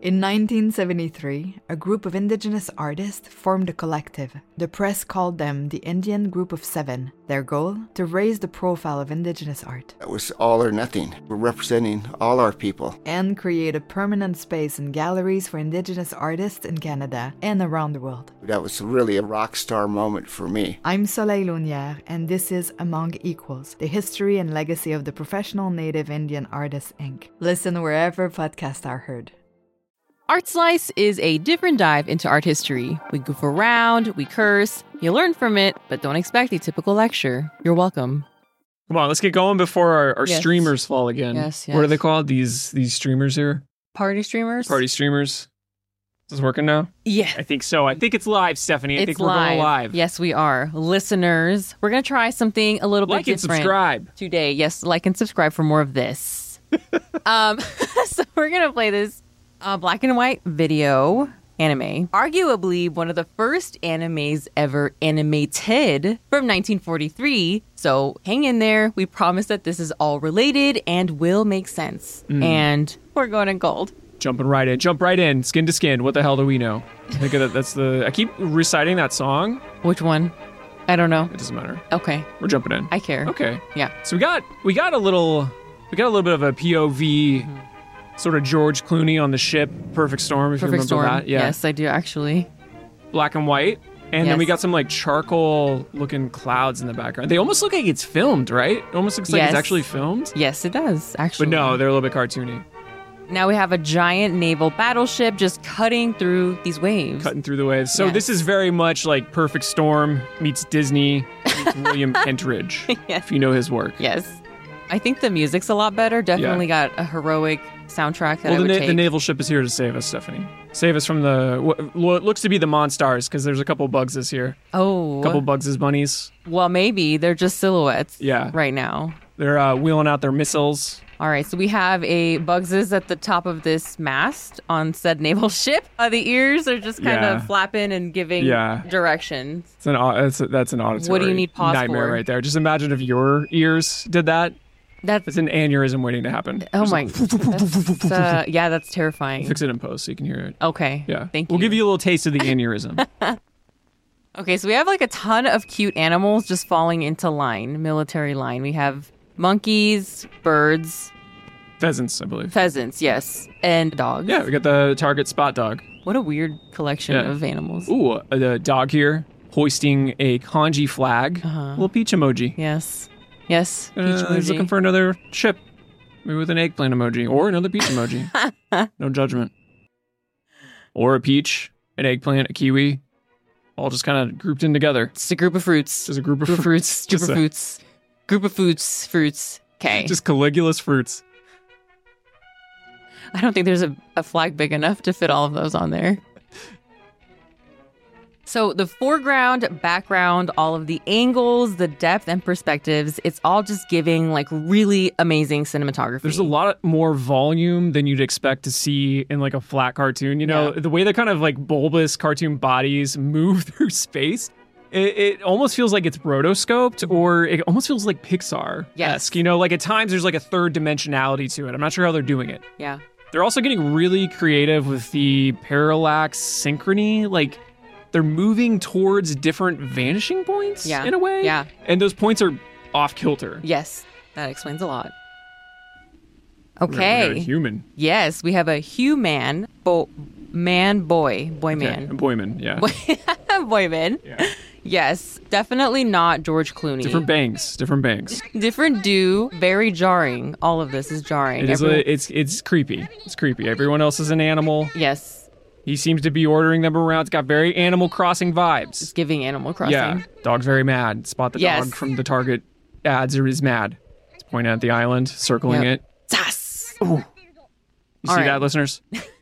In 1973, a group of indigenous artists formed a collective. The press called them the Indian Group of Seven. Their goal? To raise the profile of indigenous art. It was all or nothing. We're representing all our people. And create a permanent space in galleries for indigenous artists in Canada and around the world. That was really a rock star moment for me. I'm Soleil Launière, and this is Among Equals, the history and legacy of the Professional Native Indian Artists, Inc. Listen wherever podcasts are heard. Art Slice is a different dive into art history. We goof around, we curse, you learn from it, but don't expect a typical lecture. You're welcome. Come on, let's get going before our Yes. streamers fall again. Yes. What are they called? These streamers here? Party streamers? Party streamers. Is this working now? Yeah. I think so. I think it's live, Stephanie. I think we're going live. Yes, we are. Listeners, we're going to try something a little bit Like and different subscribe. today. Yes, like and subscribe for more of this. So we're going to play this black and white video anime. Arguably one of the first animes ever animated from 1943. So hang in there. We promise that this is all related and will make sense. And we're going in gold. Jumping right in. Jump right in. Skin to skin. What the hell do we know? I think I keep reciting that song. Which one? I don't know. It doesn't matter. Okay. We're jumping in. I care. Okay. Yeah. So we got a little bit of a POV sort of George Clooney on the ship, Perfect Storm, if you Perfect remember Storm. that. Yeah. Yes, I do actually. Black and white. And then we Yes. got some like charcoal looking clouds in the background. They almost look like it's filmed, right? It almost looks like Yes. it's actually filmed. Yes, it does, actually. But no, they're a little bit cartoony. Now we have a giant naval battleship just cutting through these waves. Cutting through the waves. So Yes. this is very much like Perfect Storm meets Disney meets William Kentridge, Yes. if you know his work. Yes. I think the music's a lot better. Definitely got a heroic soundtrack that I would take. The naval ship is here to save us, Stephanie. Save us from what looks to be the Monstars, because there's a couple Bugses here. Oh. A couple Bugses bunnies. Well, maybe. They're just silhouettes Yeah. right now. They're wheeling out their missiles. All right, so we have a Bugses at the top of this mast on said naval ship. The ears are just kind Yeah. of flapping and giving directions. That's an auditory What do you need pause nightmare for? right there. Just imagine if your ears did that. It's an aneurysm waiting to happen. Oh Just my, like, yeah, that's terrifying. Fix it in post so you can hear it. Okay, Yeah. thank you. We'll give you a little taste of the aneurysm. Okay, so we have like a ton of cute animals just falling into line, military line. We have monkeys, birds, Pheasants, I believe. pheasants, yes, and dogs. Yeah, we got the target spot dog. What a weird collection Yeah. of animals. Ooh, the dog here hoisting a kanji flag. Little peach emoji. Yes. Yes. Peach He's emoji. looking for another ship. Maybe with an eggplant emoji or another peach emoji. No judgment. Or a peach, an eggplant, a kiwi, all just kind of grouped in together. It's a group of fruits. Just a group of Group of fruits. fruits. Group Just of a- fruits. Group of fruits. Okay. Just Caligula's fruits. I don't think there's a flag big enough to fit all of those on there. So the foreground, background, all of the angles, the depth and perspectives, it's all just giving like really amazing cinematography. There's a lot more volume than you'd expect to see in like a flat cartoon. You know, Yeah. the way the kind of like bulbous cartoon bodies move through space, it almost feels like it's rotoscoped, or it almost feels like Pixar-esque. Yes. You know, like at times there's like a third dimensionality to it. I'm not sure how they're doing it. Yeah. They're also getting really creative with the parallax synchrony. Like, they're moving towards different vanishing points Yeah. in a way. Yeah. And those points are off kilter. Yes. That explains a lot. We got Okay. a human. Yes, we have a human, boy, man. Okay. Boyman, yeah. Boyman. Yeah. Yes, definitely not George Clooney. Different bangs. Different do. Very jarring. All of this is jarring. It is it's creepy. It's creepy. Everyone else is an animal. Yes, He seems to be ordering them around. It's got very Animal Crossing vibes. it's giving Animal Crossing. Yeah. Dog's very mad. Spot the Yes. dog from the Target ads is mad. It's pointing at the island, circling Yep. it. Sass. You All see right. that, listeners?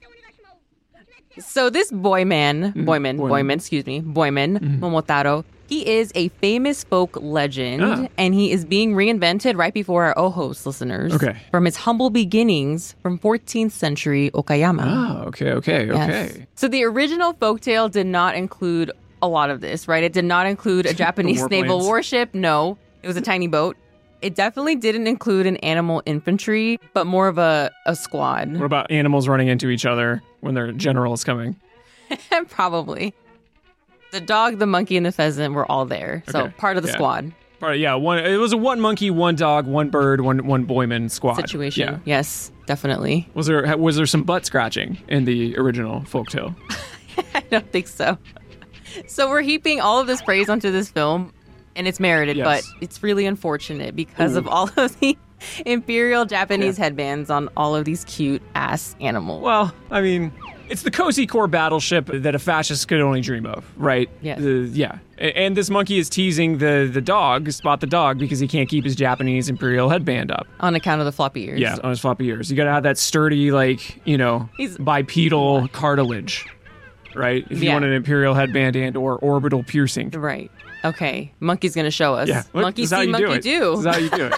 So this Boyman, Mm-hmm. Momotaro, he is a famous folk legend, Ah. and he is being reinvented right before our Ojos listeners. Okay. From his humble beginnings from 14th century Okayama. Oh, okay. Yes. So the original folktale did not include a lot of this, right? It did not include a Japanese naval warplanes. warship. No, it was a tiny boat. It definitely didn't include an animal infantry, but more of a squad. What about animals running into each other when their general is coming? Probably. The dog, the monkey, and the pheasant were all there. So part of the squad. It was a one monkey, one dog, one bird, one boyman squad situation. Yeah. Yes, definitely. Was there some butt scratching in the original folktale? I don't think so. So we're heaping all of this praise onto this film, and it's merited, but it's really unfortunate because of all of the imperial Japanese headbands on all of these cute ass animals. Well, I mean, it's the cozy core battleship that a fascist could only dream of, right? Yes. And this monkey is teasing the dog, Spot the dog, because he can't keep his Japanese imperial headband up. On account of the floppy ears. Yeah, on his floppy ears. You gotta have that sturdy, bipedal cartilage, right? If you want an imperial headband and or orbital piercing. Right. Okay. Monkey's gonna show us. Yeah. Monkey see, monkey do. This is how you do it.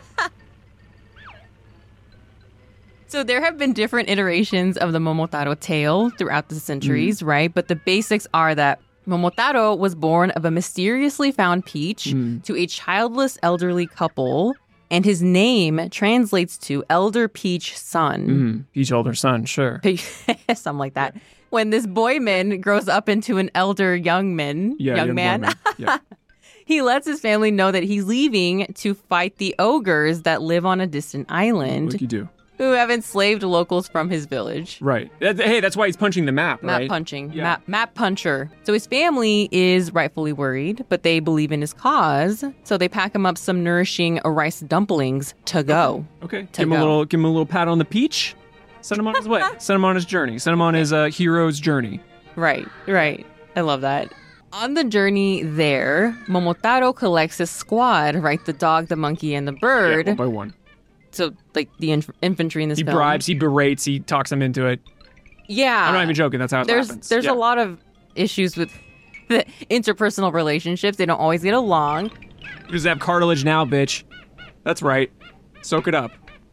So there have been different iterations of the Momotaro tale throughout the centuries, right? But the basics are that Momotaro was born of a mysteriously found peach to a childless elderly couple, and his name translates to Elder Peach Son. Peach Elder Son, sure. Something like that. When this boyman grows up into an elder young man, Yeah. he lets his family know that he's leaving to fight the ogres that live on a distant island. What you do? Who have enslaved locals from his village. Right. Hey, that's why he's punching the map, right? Map punching. Yeah. Map puncher. So his family is rightfully worried, but they believe in his cause. So they pack him up some nourishing rice dumplings to go. Okay. Give him a little pat on the peach. Send him on his way. Send him on his journey. Send him on his hero's journey. Right. I love that. On the journey there, Momotaro collects his squad, right? The dog, the monkey, and the bird. Yeah, one by one. So, like, the infantry in this film. He bribes, he berates, he talks them into it. Yeah. I'm not even joking. That's how it happens. There's a lot of issues with the interpersonal relationships. They don't always get along. Because they have cartilage now, bitch. That's right. Soak it up.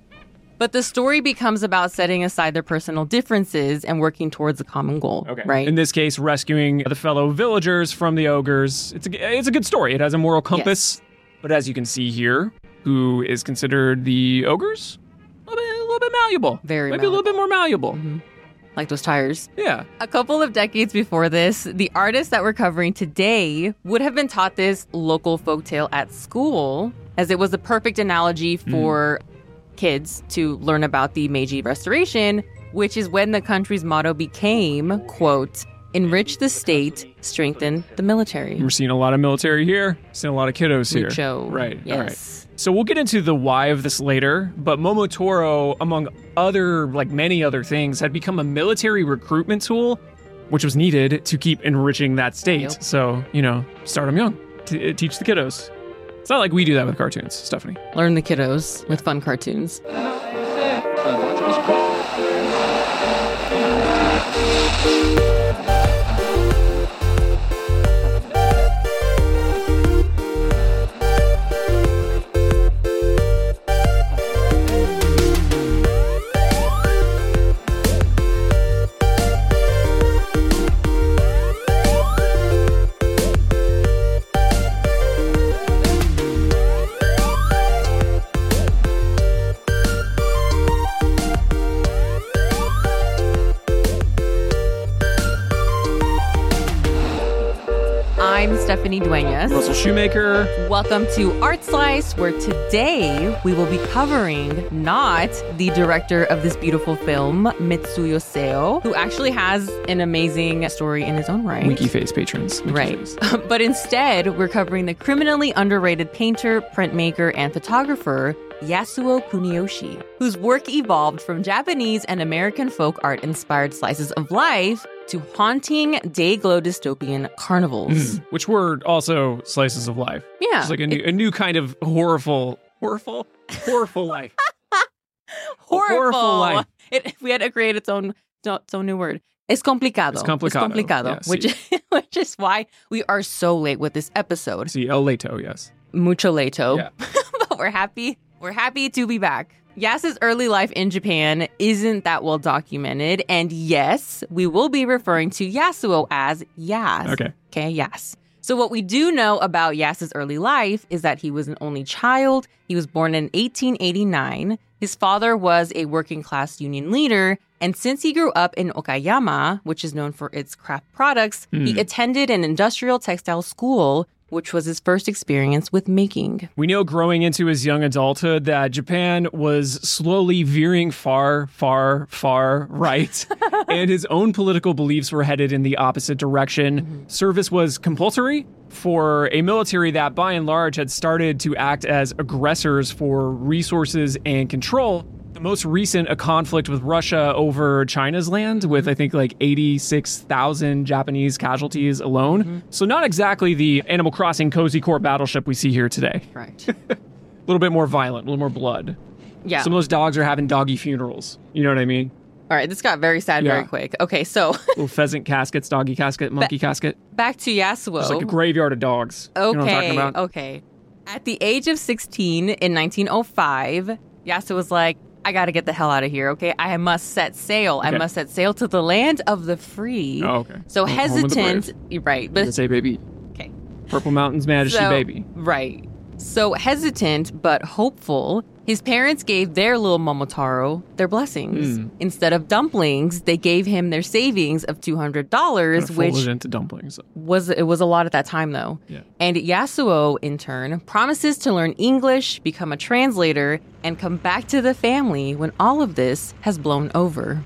But the story becomes about setting aside their personal differences and working towards a common goal, right? In this case, rescuing the fellow villagers from the ogres. It's a good story. It has a moral compass. Yes. But as you can see here, who is considered the ogres? A little bit malleable. Maybe a little bit more malleable. Mm-hmm. Like those tires. Yeah. A couple of decades before this, the artists that we're covering today would have been taught this local folktale at school, as it was the perfect analogy for kids to learn about the Meiji Restoration, which is when the country's motto became, quote, enrich the state, strengthen the military. We're seeing a lot of military here. Seeing a lot of kiddos here. Mucho. Right. Yes. All right. So we'll get into the why of this later, but Momotaro, among many other things, had become a military recruitment tool, which was needed to keep enriching that state. Yep. So, start them young. Teach the kiddos. It's not like we do that with cartoons, Stephanie. Learn the kiddos with fun cartoons. I'm Stephanie Duenas. Russell Shoemaker. Welcome to Art Slice, where today we will be covering not the director of this beautiful film, Mitsuyo Seo, who actually has an amazing story in his own right. Winky face patrons. Right. But instead, we're covering the criminally underrated painter, printmaker, and photographer, Yasuo Kuniyoshi, whose work evolved from Japanese and American folk art-inspired slices of life to haunting day-glow dystopian carnivals. Which were also slices of life. Yeah. It's like a new kind of horriful life. Horrible life. We had to create its own new word. Es complicado. Es complicado. Yeah, which is why we are so late with this episode. Sí, el leto, yes. Mucho leto. Yeah. But we're happy to be back. Yas's early life in Japan isn't that well documented, and yes, we will be referring to Yasuo as Yas. Okay, Yas. So what we do know about Yas's early life is that he was an only child. He was born in 1889. His father was a working-class union leader, and since he grew up in Okayama, which is known for its craft products, he attended an industrial textile school, which was his first experience with making. We know growing into his young adulthood that Japan was slowly veering far, far, far right, and his own political beliefs were headed in the opposite direction. Service was compulsory for a military that, by and large, had started to act as aggressors for resources and control. The most recent, a conflict with Russia over China's land with, I think, like 86,000 Japanese casualties alone. So not exactly the Animal Crossing Cozy Core battleship we see here today. Right. A little bit more violent, a little more blood. Yeah. Some of those dogs are having doggy funerals. You know what I mean? All right, this got very sad very quick. Okay, so Little pheasant caskets, doggy casket, monkey casket. back to Yasuo. It's like a graveyard of dogs. Okay, You know what I'm talking about? okay. At the age of 16 in 1905, Yasuo was like, I gotta get the hell out of here, okay? I must set sail. I Okay. must set sail to the land of the free. Oh, okay. So Home of the hesitant, brave. you're right, I but say baby. okay. Purple Mountain's Majesty So, baby. right. So hesitant but hopeful, his parents gave their little Momotaro their blessings. Instead of dumplings, they gave him their savings of $200, which Folded into dumplings. was a lot at that time, though. Yeah. And Yasuo, in turn, promises to learn English, become a translator, and come back to the family when all of this has blown over.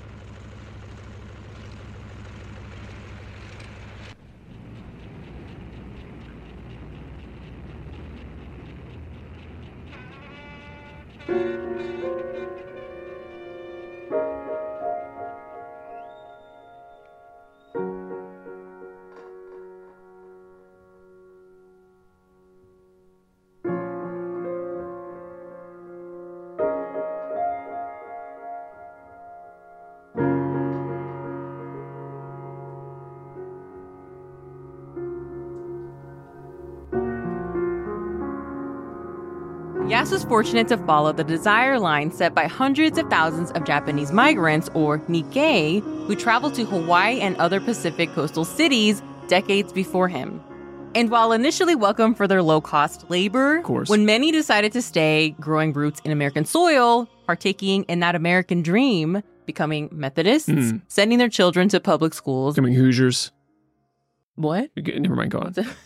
Yas was fortunate to follow the desire line set by hundreds of thousands of Japanese migrants, or Nikkei, who traveled to Hawaii and other Pacific coastal cities decades before him. And while initially welcomed for their low-cost labor, Of course. when many decided to stay, growing roots in American soil, partaking in that American dream, becoming Methodists, sending their children to public schools. Becoming Hoosiers. What? Okay, never mind, go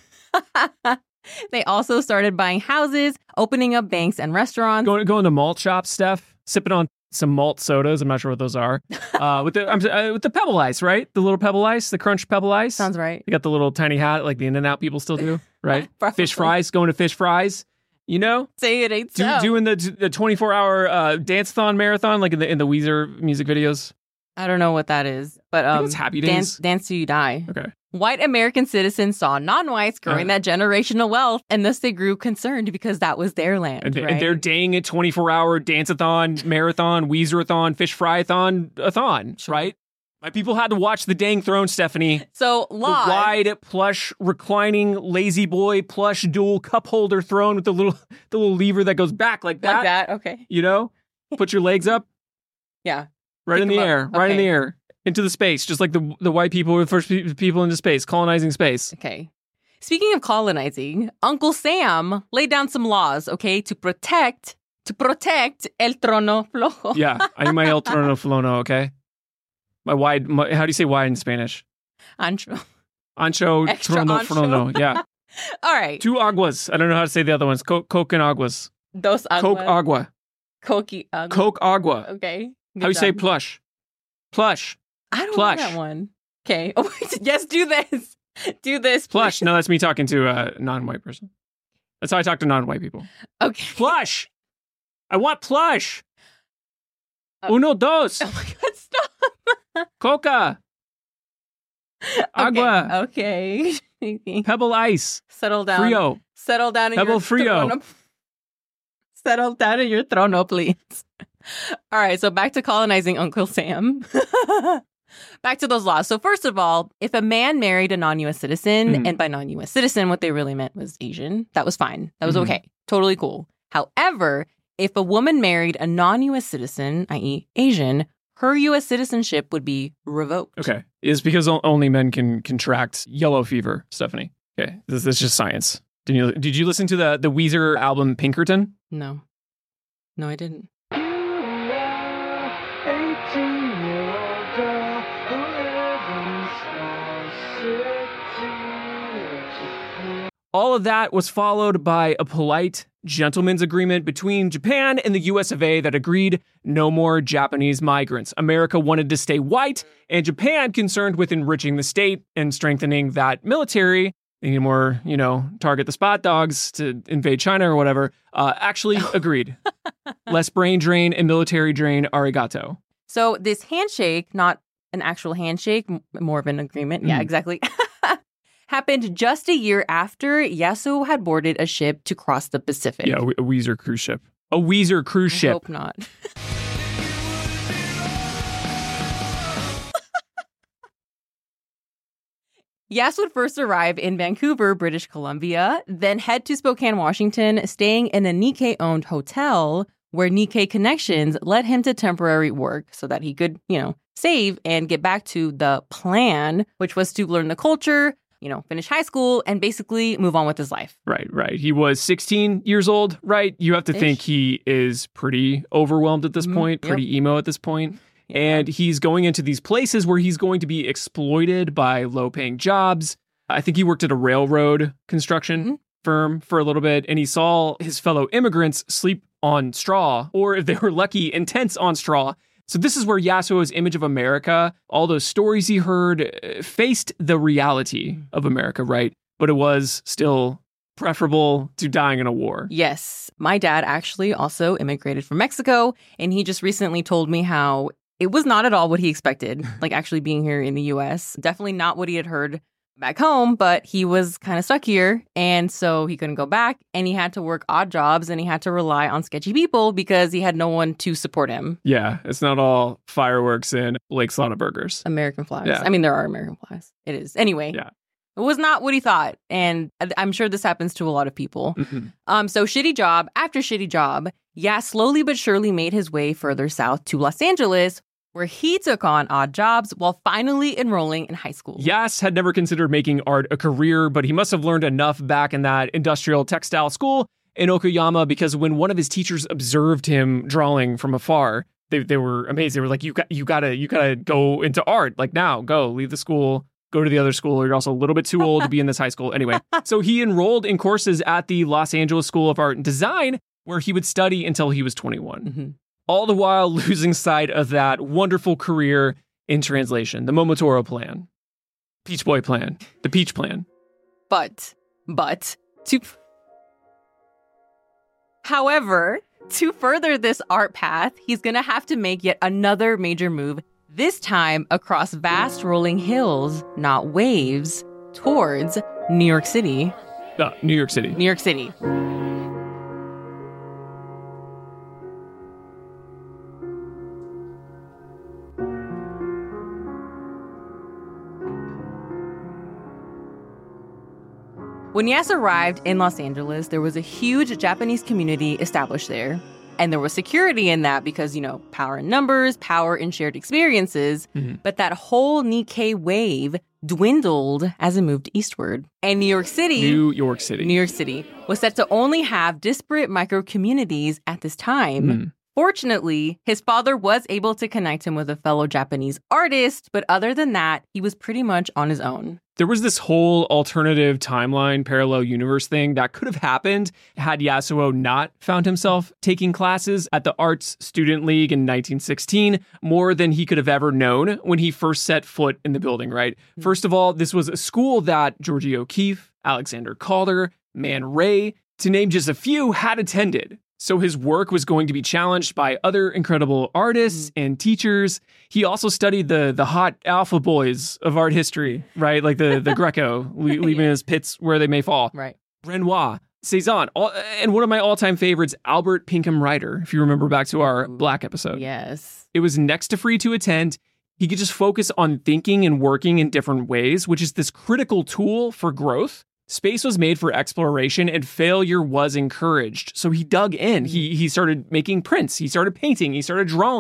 on. They also started buying houses, opening up banks and restaurants. Going to malt shops, Steph, sipping on some malt sodas. I'm not sure what those are. With the Pebble Ice, right? The little Pebble Ice, the Crunch Pebble Ice. Sounds right. You got the little tiny hat like the In-N-Out people still do, right? Probably. Fish fries, going to fish fries. You know, Say it ain't so. doing the 24-hour dance-a-thon marathon like in the Weezer music videos. I don't know what that is, but I think it's Happy Days. Dance Till You Die. Okay. White American citizens saw non-whites growing that generational wealth, and thus they grew concerned because that was their land. And, right? and they're dang it 24-hour dance-a-thon, marathon, Weezer-a-thon, fish fry-a-thon, right? My people had to watch the dang throne, Stephanie. so The laws. wide, plush, reclining, lazy boy, plush, dual cup holder throne with the little lever that goes back like that. Like that, okay. You know? Put your legs up, Yeah. right Kick in the 'em up. air, right in Okay. the air, into the space, just like the white people were the first people into space, colonizing space. Okay. Speaking of colonizing, Uncle Sam laid down some laws, okay, to protect El Trono Flojo. Yeah, I am my El Trono Flono, okay? How do you say wide in Spanish? Ancho. Ancho Extra Trono ancho. Flono, yeah. All right. Two aguas. I don't know how to say the other ones. Coke and aguas. Dos aguas. Coke agua. Coqui agua. Coke agua. Okay. Good How you say job. plush? Plush. I don't plush. know that one. Okay. Oh, wait. Yes, do this. Do this. Plush. please. No, that's me talking to a non-white person. That's how I talk to non-white people. Okay. Plush. I want plush. Oh. Uno, dos. Oh my God, stop. Coca. Agua. Okay. Pebble ice. Settle down. Frio. Settle down in Pebble your Frio. trono. Settle down in your trono, please. All right, so back to colonizing Uncle Sam. Back to those laws. So first of all, if a man married a non-U.S. citizen, and by non-U.S. citizen, what they really meant was Asian, that was fine. That was okay. Totally cool. However, if a woman married a non-U.S. citizen, i.e. Asian, her U.S. citizenship would be revoked. Okay. It's because only men can contract yellow fever, Stephanie. Okay, this is just science. Did you listen to the Weezer album Pinkerton? No. No, I didn't. All of that was followed by a polite gentleman's agreement between Japan and the US of A that agreed no more Japanese migrants. America wanted to stay white, and Japan, concerned with enriching the state and strengthening that military, they need more, target the spot dogs to invade China or whatever, actually agreed. Less brain drain and military drain, arigato. So this handshake, not an actual handshake, more of an agreement. Yeah, exactly. Happened just a year after Yasuo had boarded a ship to cross the Pacific. Yeah, a Weezer cruise ship. A Weezer cruise ship. I hope not. Yas would first arrive in Vancouver, British Columbia, then head to Spokane, Washington, staying in a Nikkei-owned hotel where Nikkei connections led him to temporary work so that he could, save and get back to the plan, which was to learn the culture, finish high school and basically move on with his life. Right. He was 16 years old, right? You have to think he is pretty overwhelmed at this point, pretty emo at this point. Yeah. And he's going into these places where he's going to be exploited by low-paying jobs. I think he worked at a railroad construction firm for a little bit, and he saw his fellow immigrants sleep on straw, or if they were lucky, in tents on straw. So this is where Yasuo's image of America, all those stories he heard, faced the reality of America, right? But it was still preferable to dying in a war. Yes. My dad actually also immigrated from Mexico, and he just recently told me how it was not at all what he expected, like actually being here in the U.S. Definitely not what he had heard back home, but he was kind of stuck here, and so he couldn't go back, and he had to work odd jobs, and he had to rely on sketchy people because he had no one to support him. Yeah, it's not all fireworks and Lake Slaughter burgers. American flags. Yeah. I mean, there are American flags. It is. Anyway. Yeah. It was not what he thought, and I'm sure this happens to a lot of people. So shitty job after shitty job, Yas slowly but surely made his way further south to Los Angeles, where he took on odd jobs while finally enrolling in high school. Yas had never considered making art a career, but he must have learned enough back in that industrial textile school in Okayama, because when one of his teachers observed him drawing from afar, they were amazed. They were like, you gotta go into art. Like, now, go, leave the school, go to the other school, or you're also a little bit too old to be in this high school. Anyway, so he enrolled in courses at the Los Angeles School of Art and Design, where he would study until he was 21. All the while losing sight of that wonderful career in translation, the Momotaro plan, Peach Boy plan, the Peach plan. However, to further this art path, he's going to have to make yet another major move, this time across vast rolling hills, not waves, towards New York City. New York City. New York City. When Yas arrived in Los Angeles, there was a huge Japanese community established there. And there was security in that because, power in numbers, power in shared experiences. But that whole Nikkei wave dwindled as it moved eastward. And New York City was set to only have disparate micro-communities at this time. Fortunately, his father was able to connect him with a fellow Japanese artist, but other than that, he was pretty much on his own. There was this whole alternative timeline, parallel universe thing that could have happened had Yasuo not found himself taking classes at the Arts Student League in 1916, more than he could have ever known when he first set foot in the building, right? First of all, this was a school that Georgie O'Keeffe, Alexander Calder, Man Ray, to name just a few, had attended. So his work was going to be challenged by other incredible artists and teachers. He also studied the hot alpha boys of art history, right? Like the Greco, leaving his pits where they may fall. Right. Renoir, Cezanne, and one of my all-time favorites, Albert Pinkham Ryder, if you remember back to our Black episode. Yes. It was next to free to attend. He could just focus on thinking and working in different ways, which is this critical tool for growth. Space was made for exploration and failure was encouraged. So he dug in. He started making prints. He started painting. He started drawing.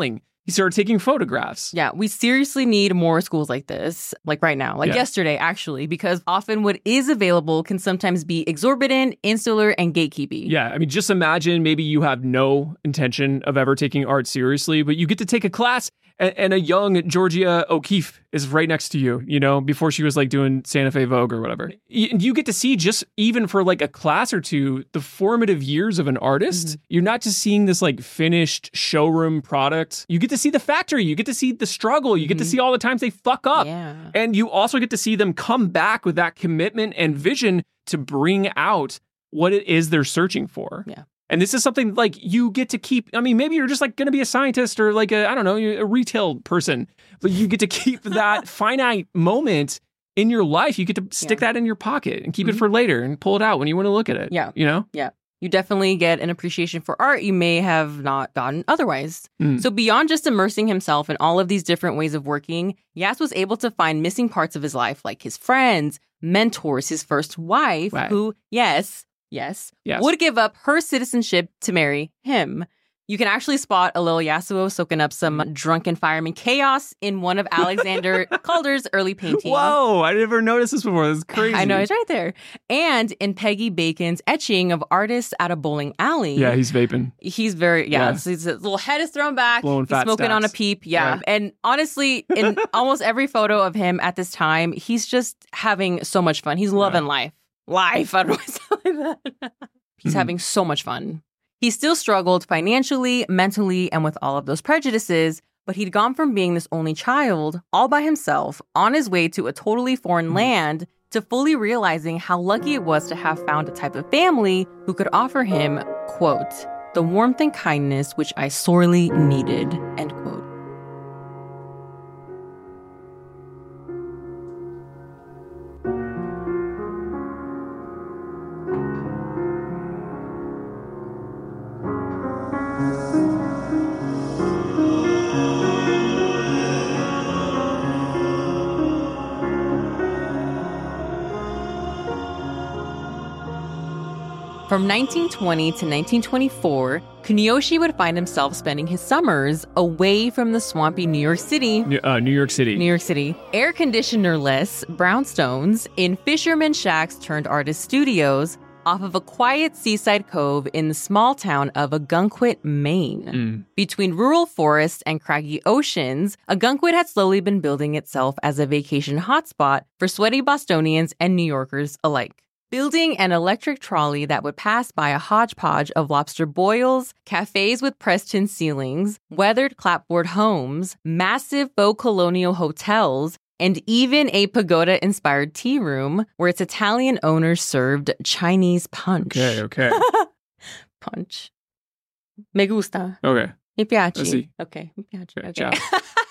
he started taking photographs. Yeah, we seriously need more schools like this, like right now, like yesterday, actually, because often what is available can sometimes be exorbitant, insular, and gatekeepy. Yeah, I mean, just imagine maybe you have no intention of ever taking art seriously, but you get to take a class and a young Georgia O'Keeffe is right next to you, you know, before she was like doing Santa Fe Vogue or whatever. You get to see just even for like a class or two, the formative years of an artist. You're not just seeing this like finished showroom product. You get to see the factory. You get to see the struggle. You get to see all the times they fuck up. Yeah. And you also get to see them come back with that commitment and vision to bring out what it is they're searching for. Yeah. And this is something like you get to keep. I mean, maybe you're just like going to be a scientist or like I don't know, a retail person, but you get to keep that finite moment in your life. You get to stick that in your pocket and keep it for later and pull it out when you want to look at it. Yeah. You know? Yeah. You definitely get an appreciation for art you may have not gotten otherwise. So beyond just immersing himself in all of these different ways of working, Yass was able to find missing parts of his life, like his friends, mentors, his first wife, who, yes, would give up her citizenship to marry him. You can actually spot a little Yasuo soaking up some drunken fireman chaos in one of Alexander Calder's early paintings. Whoa, I never noticed this before. This is crazy. I know, it's right there. And in Peggy Bacon's etching of artists at a bowling alley. Yeah, he's vaping. He's very, his little head is thrown back. Blowing he's fat smoking stacks. on a peep. Yeah. And honestly, in almost every photo of him at this time, he's just having so much fun. He's loving life. I don't know why I sound like that. He's having so much fun. He still struggled financially, mentally, and with all of those prejudices, but he'd gone from being this only child, all by himself, on his way to a totally foreign land, to fully realizing how lucky it was to have found a type of family who could offer him, quote, the warmth and kindness which I sorely needed, end quote. From 1920 to 1924, Kuniyoshi would find himself spending his summers away from the swampy New York City. New York City. Air conditioner-less brownstones in fisherman shacks turned artist studios off of a quiet seaside cove in the small town of Ogunquit, Maine. Between rural forests and craggy oceans, Ogunquit had slowly been building itself as a vacation hotspot for sweaty Bostonians and New Yorkers alike. Building an electric trolley that would pass by a hodgepodge of lobster boils, cafes with pressed tin ceilings, weathered clapboard homes, massive faux colonial hotels, and even a pagoda-inspired tea room where its Italian owners served Chinese punch. Okay. Punch. Me gusta. Okay. Mi piace. Sì. Okay. Mi piace. Okay. Ciao.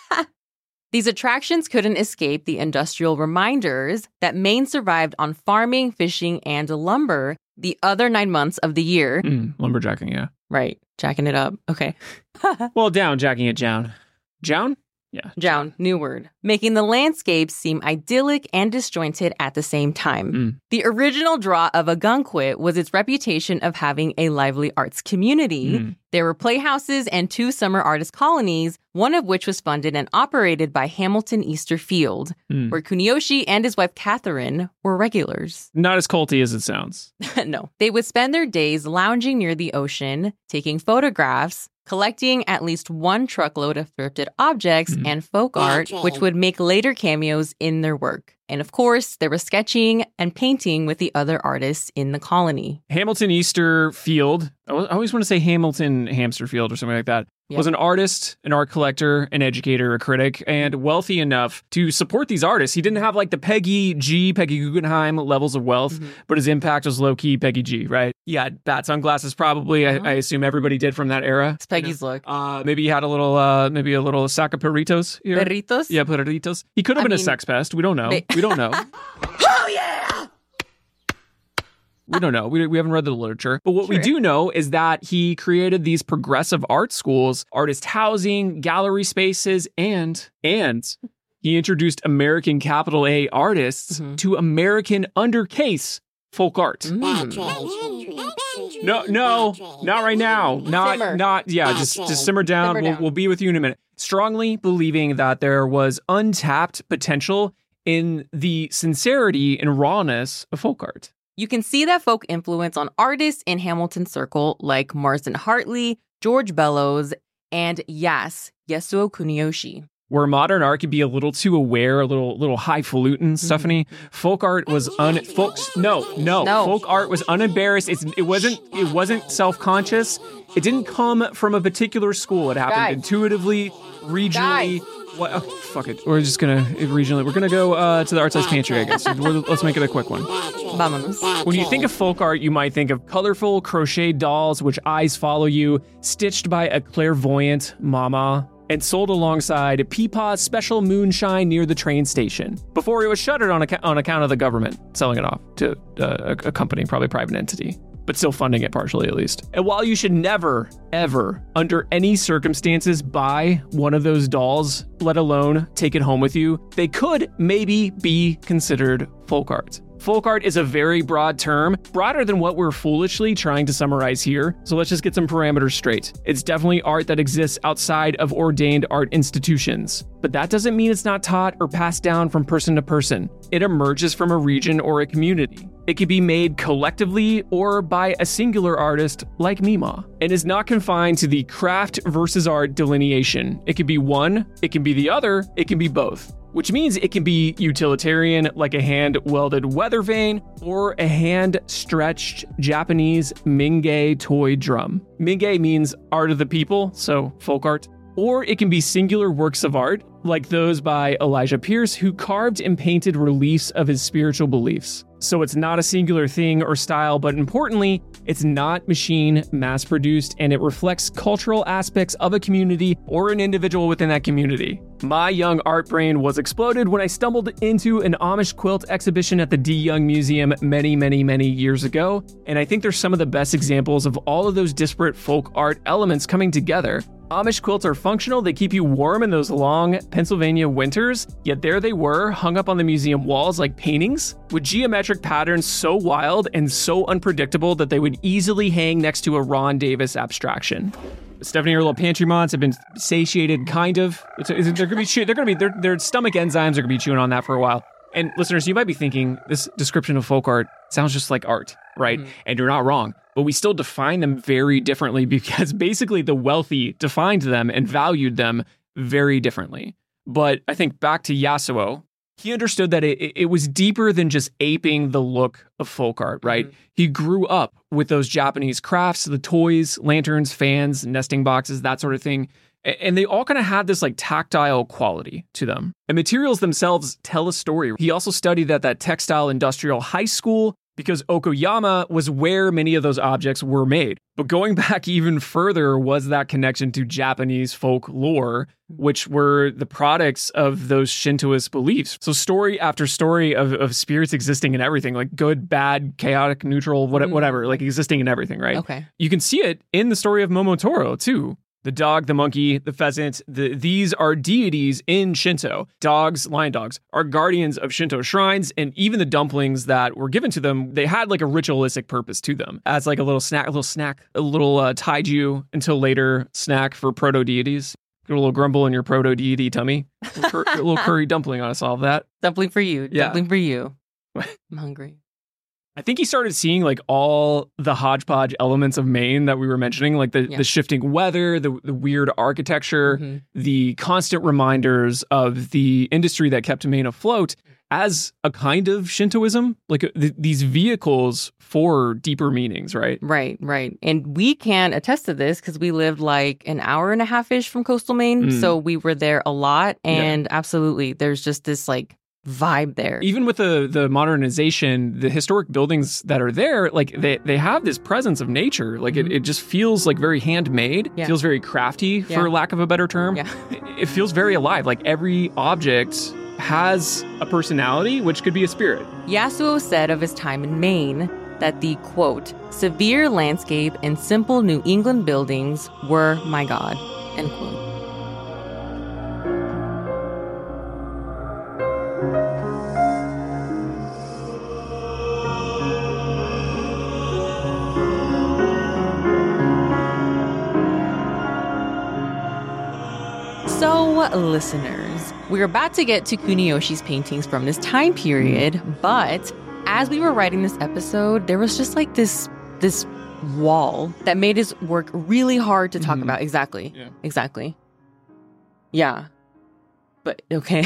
These attractions couldn't escape the industrial reminders that Maine survived on farming, fishing, and lumber the other 9 months of the year. Lumberjacking, yeah. Right. Jacking it up. Okay. Well, jacking it down. Jown? Yeah. Jown, new word. Making the landscape seem idyllic and disjointed at the same time. The original draw of Ogunquit was its reputation of having a lively arts community. There were playhouses and 2 summer artist colonies, one of which was funded and operated by Hamilton Easter Field, where Kuniyoshi and his wife Catherine were regulars. Not as culty as it sounds. No. They would spend their days lounging near the ocean, taking photographs, collecting at least 1 truckload of thrifted objects and folk art, which would make later cameos in their work. And of course, there was sketching and painting with the other artists in the colony. Hamilton Easter Field, I always want to say Hamilton Hamster Field or something like that, was an artist, an art collector, an educator, a critic, and wealthy enough to support these artists. He didn't have like the Peggy Guggenheim levels of wealth, but his impact was low-key Peggy G, right? Yeah, bat sunglasses probably. I assume everybody did from that era. It's Peggy's look. Maybe he had a little sack of perritos here. Perritos? Yeah, perritos. He could have been a sex pest. We don't know. We don't know. Oh, yeah! We don't know. We haven't read the literature. But what we do know is that he created these progressive art schools, artist housing, gallery spaces, and he introduced American capital A artists to American undercase folk art. No, not right now. Just simmer down. Simmer down. We'll be with you in a minute. Strongly believing that there was untapped potential in the sincerity and rawness of folk art. You can see that folk influence on artists in Hamilton's circle like Marsden Hartley, George Bellows, and Yasuo Kuniyoshi. Where modern art can be a little too aware, a little highfalutin, Stephanie. Folk art was folk art was unembarrassed. It wasn't self-conscious. It didn't come from a particular school. It happened intuitively, regionally. What? Oh, fuck it. We're just gonna regionally. We're gonna go to the Art Size Pantry, I guess. Let's make it a quick one. Vámonos. When you think of folk art, you might think of colorful crocheted dolls, which eyes follow you, stitched by a clairvoyant mama, and sold alongside Peepaw's special moonshine near the train station before it was shuttered on account of the government selling it off to a company, probably private entity, but still funding it partially at least. And while you should never, ever, under any circumstances, buy one of those dolls, let alone take it home with you, they could maybe be considered folk art. Folk art is a very broad term, broader than what we're foolishly trying to summarize here, so let's just get some parameters straight. It's definitely art that exists outside of ordained art institutions, but that doesn't mean it's not taught or passed down from person to person. It emerges from a region or a community. It can be made collectively or by a singular artist like Mima, and is not confined to the craft versus art delineation. It can be one, it can be the other, it can be both. Which means it can be utilitarian, like a hand-welded weather vane, or a hand-stretched Japanese Mingei toy drum. Mingei means art of the people, so folk art. Or it can be singular works of art, like those by Elijah Pierce, who carved and painted reliefs of his spiritual beliefs. So it's not a singular thing or style, but importantly, it's not machine mass-produced, and it reflects cultural aspects of a community or an individual within that community. My young art brain was exploded when I stumbled into an Amish quilt exhibition at the D. Young Museum many years ago, and I think they're some of the best examples of all of those disparate folk art elements coming together. Amish quilts are functional, they keep you warm in those long Pennsylvania winters, yet there they were, hung up on the museum walls like paintings, with geometric patterns so wild and so unpredictable that they would easily hang next to a Ron Davis abstraction. Stephanie, your little pantry mods have been satiated, kind of. Their stomach enzymes are gonna be chewing on that for a while. And listeners, you might be thinking, this description of folk art sounds just like art, right? Mm-hmm. And you're not wrong. But we still define them very differently because basically the wealthy defined them and valued them very differently. But I think back to Yasuo, he understood that it was deeper than just aping the look of folk art, right? Mm-hmm. He grew up with those Japanese crafts, the toys, lanterns, fans, nesting boxes, that sort of thing. And they all kind of had this like tactile quality to them. And materials themselves tell a story. He also studied at that textile industrial high school because Okoyama was where many of those objects were made. But going back even further was that connection to Japanese folk lore, which were the products of those Shintoist beliefs. So story after story of spirits existing in everything, like good, bad, chaotic, neutral, whatever, like existing in everything, right? Okay. You can see it in the story of Momotaro, too. The dog, the monkey, the pheasant, these are deities in Shinto. Dogs, lion dogs, are guardians of Shinto shrines, and even the dumplings that were given to them, they had like a ritualistic purpose to them. As like a little taiju until later snack for proto-deities. Get a little grumble in your proto-deity tummy. A little curry dumpling ought to solve that. Dumpling for you. Yeah. Dumpling for you. I'm hungry. I think he started seeing like all the hodgepodge elements of Maine that we were mentioning, like the shifting weather, the weird architecture, the constant reminders of the industry that kept Maine afloat as a kind of Shintoism, like these vehicles for deeper meanings, right? Right. And we can attest to this because we lived like an hour and a half-ish from coastal Maine. So we were there a lot. And absolutely, there's just this like vibe there. Even with the modernization, the historic buildings that are there, like they have this presence of nature. Like it just feels like very handmade. Yeah. Feels very crafty, for lack of a better term. Yeah. It feels very alive. Like every object has a personality, which could be a spirit. Yasuo said of his time in Maine that the, quote, severe landscape and simple New England buildings were my God, end quote. listeners, we're about to get to Kuniyoshi's paintings from this time period, but as we were writing this episode, there was just like this wall that made his work really hard to talk about. Exactly. Yeah. Exactly. Yeah. But okay.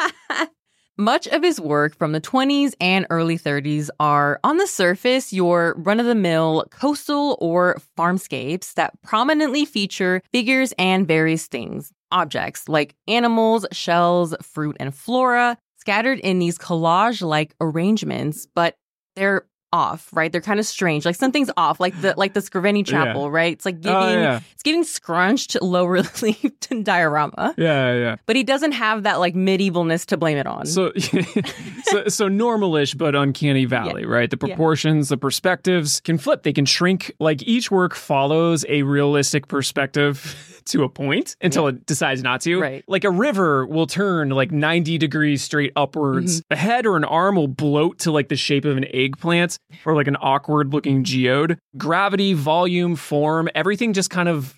Much of his work from the 20s and early 30s are, on the surface, your run-of-the-mill coastal or farmscapes that prominently feature figures and various things, objects like animals, shells, fruit, and flora, scattered in these collage-like arrangements, but they're off, right? They're kind of strange. Like something's off, like the Scriveni Chapel, right? It's like it's giving scrunched low relief diorama. Yeah. But he doesn't have that like medievalness to blame it on. So normalish, but uncanny valley, right? The proportions, the perspectives can flip. They can shrink. Like each work follows a realistic perspective to a point until it decides not to. Right. Like a river will turn like 90 degrees straight upwards. A head or an arm will bloat to like the shape of an eggplant or like an awkward looking geode. Gravity, volume, form, everything just kind of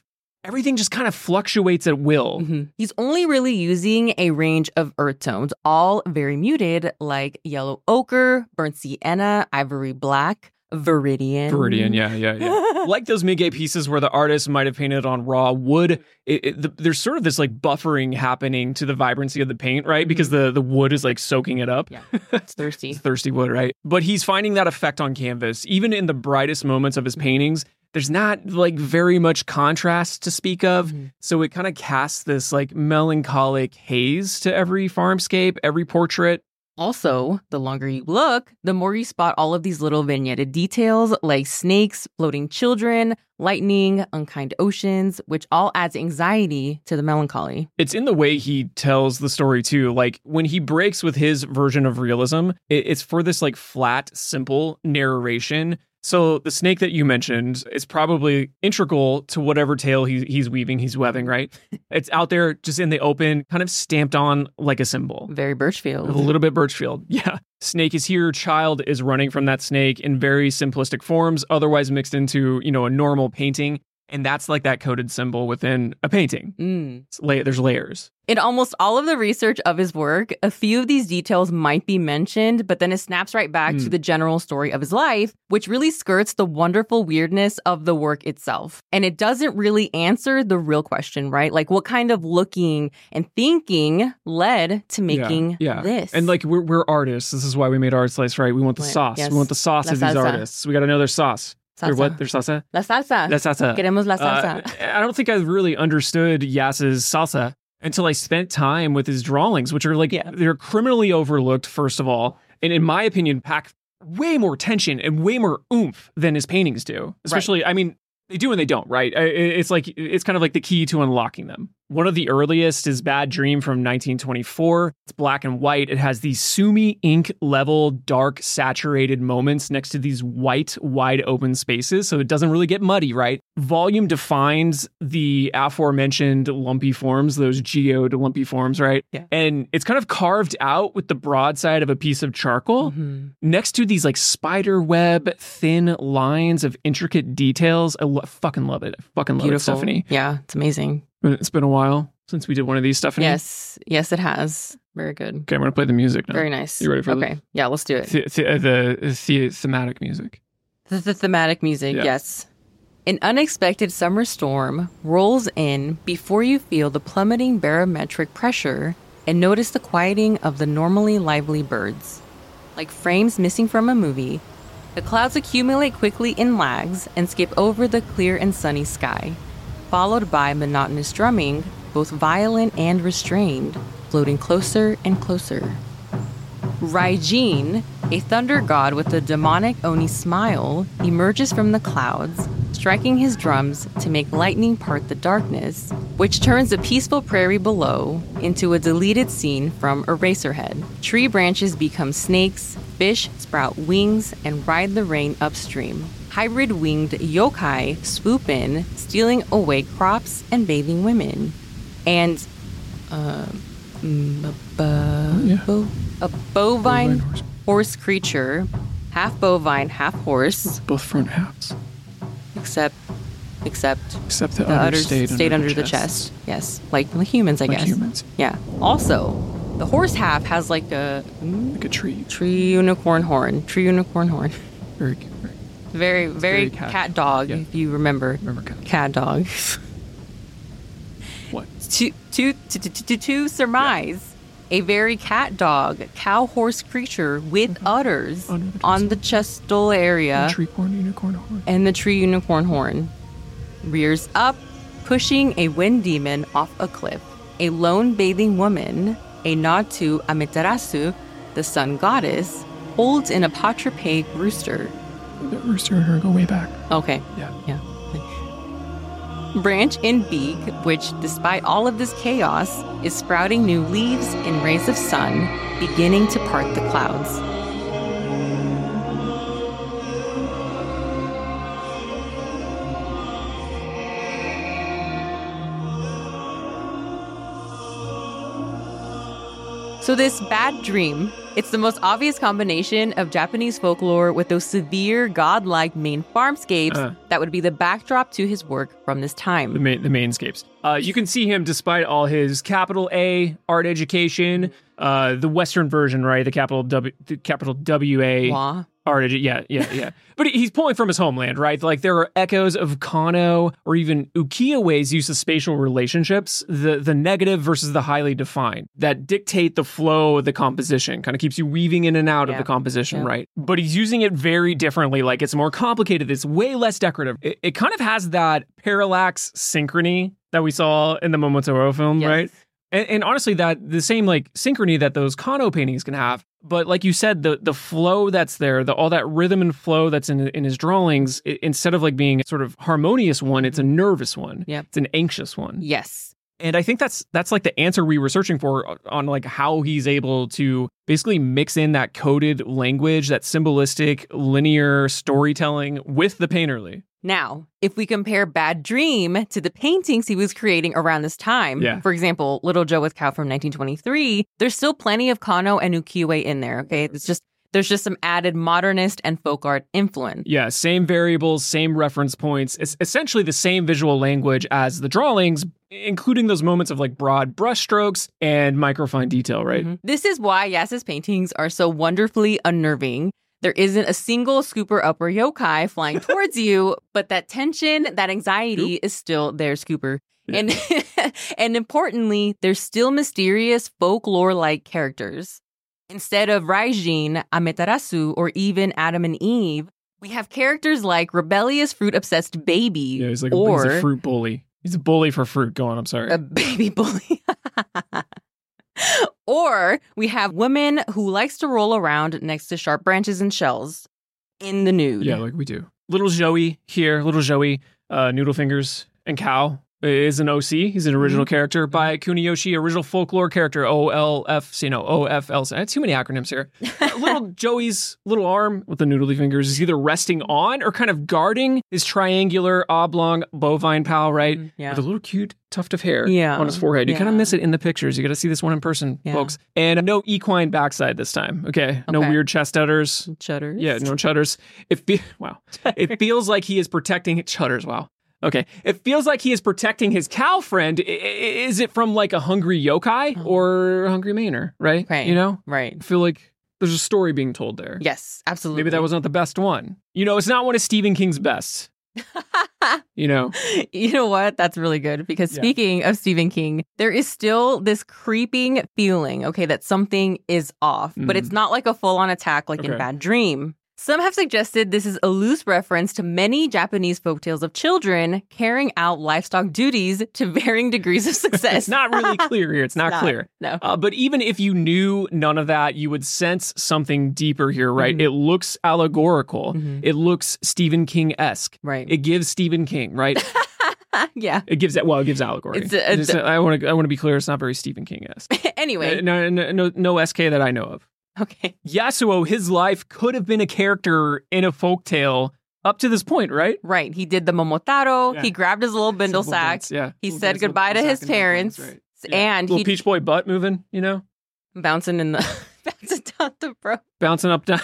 fluctuates at will. He's only really using a range of earth tones, all very muted, like yellow ochre, burnt sienna, ivory black, Viridian, yeah. Like those Mingei pieces where the artist might have painted on raw wood, there's sort of this like buffering happening to the vibrancy of the paint, right? Because the wood is like soaking it up. Yeah, it's thirsty. It's thirsty wood, right? But he's finding that effect on canvas. Even in the brightest moments of his paintings, there's not like very much contrast to speak of. So it kind of casts this like melancholic haze to every farmscape, every portrait. Also, the longer you look, the more you spot all of these little vignetted details like snakes, floating children, lightning, unkind oceans, which all adds anxiety to the melancholy. It's in the way he tells the story too. Like when he breaks with his version of realism, it's for this like flat, simple narration. So the snake that you mentioned is probably integral to whatever tale he's webbing, right? It's out there just in the open, kind of stamped on like a symbol. Very Birchfield. A little bit Birchfield, yeah. Snake is here, child is running from that snake in very simplistic forms, otherwise mixed into, a normal painting. And that's like that coded symbol within a painting. There's layers. In almost all of the research of his work, a few of these details might be mentioned, but then it snaps right back to the general story of his life, which really skirts the wonderful weirdness of the work itself. And it doesn't really answer the real question, right? Like what kind of looking and thinking led to making this? And like we're artists. This is why we made Art Slice, right? We want the sauce. Yes. We want the sauce of these artists. We got to know their sauce. Salsa. What? Their salsa? La salsa. La salsa. Queremos la salsa. I don't think I really understood Yas's salsa until I spent time with his drawings, which are like, they're criminally overlooked, first of all. And in my opinion, pack way more tension and way more oomph than his paintings do. Especially, I mean, they do and they don't, right? It's kind of like the key to unlocking them. One of the earliest is Bad Dream from 1924. It's black and white. It has these Sumi ink level, dark, saturated moments next to these white, wide open spaces. So it doesn't really get muddy, right? Volume defines the aforementioned lumpy forms, those geode lumpy forms, right? Yeah. And it's kind of carved out with the broad side of a piece of charcoal next to these like spider web, thin lines of intricate details. I fucking love it. I fucking love it, Stephanie. Yeah, it's amazing. It's been a while since we did one of these, Stephanie. Yes, it has. Very good. Okay, I'm going to play the music now. Very nice. You ready for Okay, yeah, let's do it. The thematic music. The thematic music, yes. An unexpected summer storm rolls in before you feel the plummeting barometric pressure and notice the quieting of the normally lively birds. Like frames missing from a movie, the clouds accumulate quickly in lags and skip over the clear and sunny sky, followed by monotonous drumming, both violent and restrained, floating closer and closer. Raijin, a thunder god with a demonic Oni smile, emerges from the clouds, striking his drums to make lightning part the darkness, which turns the peaceful prairie below into a deleted scene from Eraserhead. Tree branches become snakes, fish sprout wings and ride the rain upstream. Hybrid winged yokai swoop in, stealing away crops and bathing women. And a bovine horse creature, half bovine, half horse. Both front halves. Except except the udders stayed under the chest. Yes, like humans, I guess. Humans. Yeah. Also, the horse half has like a tree unicorn horn. Very cute. Very cat dog. Yeah. If you remember cat dog. What? To surmise, a very cat dog, cow horse creature with udders on the chestal area. And the tree unicorn horn. Rears up, pushing a wind demon off a cliff. A lone bathing woman, a nod to Amaterasu, the sun goddess, holds in a patrape rooster. The rooster and her go way back. Okay. Yeah. Branch and beak, which, despite all of this chaos, is sprouting new leaves and rays of sun, beginning to part the clouds. So this bad dream, it's the most obvious combination of Japanese folklore with those severe, godlike main farmscapes that would be the backdrop to his work from this time. The mainscapes. You can see him despite all his capital A art education, the Western version, right? The capital W-A. Wah. Art, yeah. But he's pulling from his homeland, right? Like there are echoes of Kano or even Ukiyo-e's use of spatial relationships, the negative versus the highly defined, that dictate the flow of the composition, kind of keeps you weaving in and out of the composition, right? But he's using it very differently, like it's more complicated, it's way less decorative. It kind of has that parallax synchrony that we saw in the Momotaro film, right? And honestly, that the same like synchrony that those Kano paintings can have. But like you said, the flow that's there, all that rhythm and flow that's in his drawings, instead of like being a sort of harmonious one, it's a nervous one. Yeah, it's an anxious one. Yes. And I think that's like the answer we were searching for on like how he's able to basically mix in that coded language, that symbolistic linear storytelling with the painterly. Now, if we compare Bad Dream to the paintings he was creating around this time, for example, Little Joe with Cow from 1923, there's still plenty of Kano and ukiyo-e in there, okay? There's just some added modernist and folk art influence. Yeah, same variables, same reference points. It's essentially the same visual language as the drawings, including those moments of like broad brushstrokes and microfine detail, right? Mm-hmm. This is why Yas's paintings are so wonderfully unnerving. There isn't a single scooper upper yokai flying towards you, but that tension, that anxiety is still there, Scooper. Yeah. And importantly, there's still mysterious folklore-like characters. Instead of Raijin, Amaterasu, or even Adam and Eve, we have characters like rebellious fruit-obsessed baby. Yeah, he's a fruit bully. He's a bully for fruit. Go on, I'm sorry. A baby bully. Or we have women who likes to roll around next to sharp branches and shells in the nude. Yeah, like we do. Little Joey here, Noodle Fingers and Cow is an OC. He's an original character by Kuniyoshi, original folklore character, OFL. Too many acronyms here. Little Joey's little arm with the noodly fingers is either resting on or kind of guarding his triangular, oblong, bovine pal, right? Yeah. With a little cute tuft of hair on his forehead. You kind of miss it in the pictures. You got to see this one in person, folks. And no equine backside this time, okay? No weird chest udders. Chudders? Yeah, no chudders. It feels like he is protecting chudders, wow. Okay. It feels like he is protecting his cow friend. Is it from like a hungry yokai or a hungry manor, right? Right. You know? Right. I feel like there's a story being told there. Yes, absolutely. Maybe that was not the best one. You know, it's not one of Stephen King's best. You know? You know what? That's really good because speaking of Stephen King, there is still this creeping feeling, okay, that something is off, but it's not like a full-on attack like in Bad Dream. Some have suggested this is a loose reference to many Japanese folktales of children carrying out livestock duties to varying degrees of success. It's not really clear here. It's not clear. No. But even if you knew none of that, you would sense something deeper here, right? It looks allegorical. It looks Stephen King-esque. Right. It gives Stephen King, right? Yeah. It gives allegory. I want to be clear. It's not very Stephen King-esque. Anyway. No SK that I know of. Okay. Yasuo, his life could have been a character in a folktale up to this point, right? Right. He did the Momotaro. Yeah. He grabbed his little bindle sack. He said goodbye to his parents. Right. And little Peach Boy butt moving, you know? Bouncing down the road. Bouncing up down.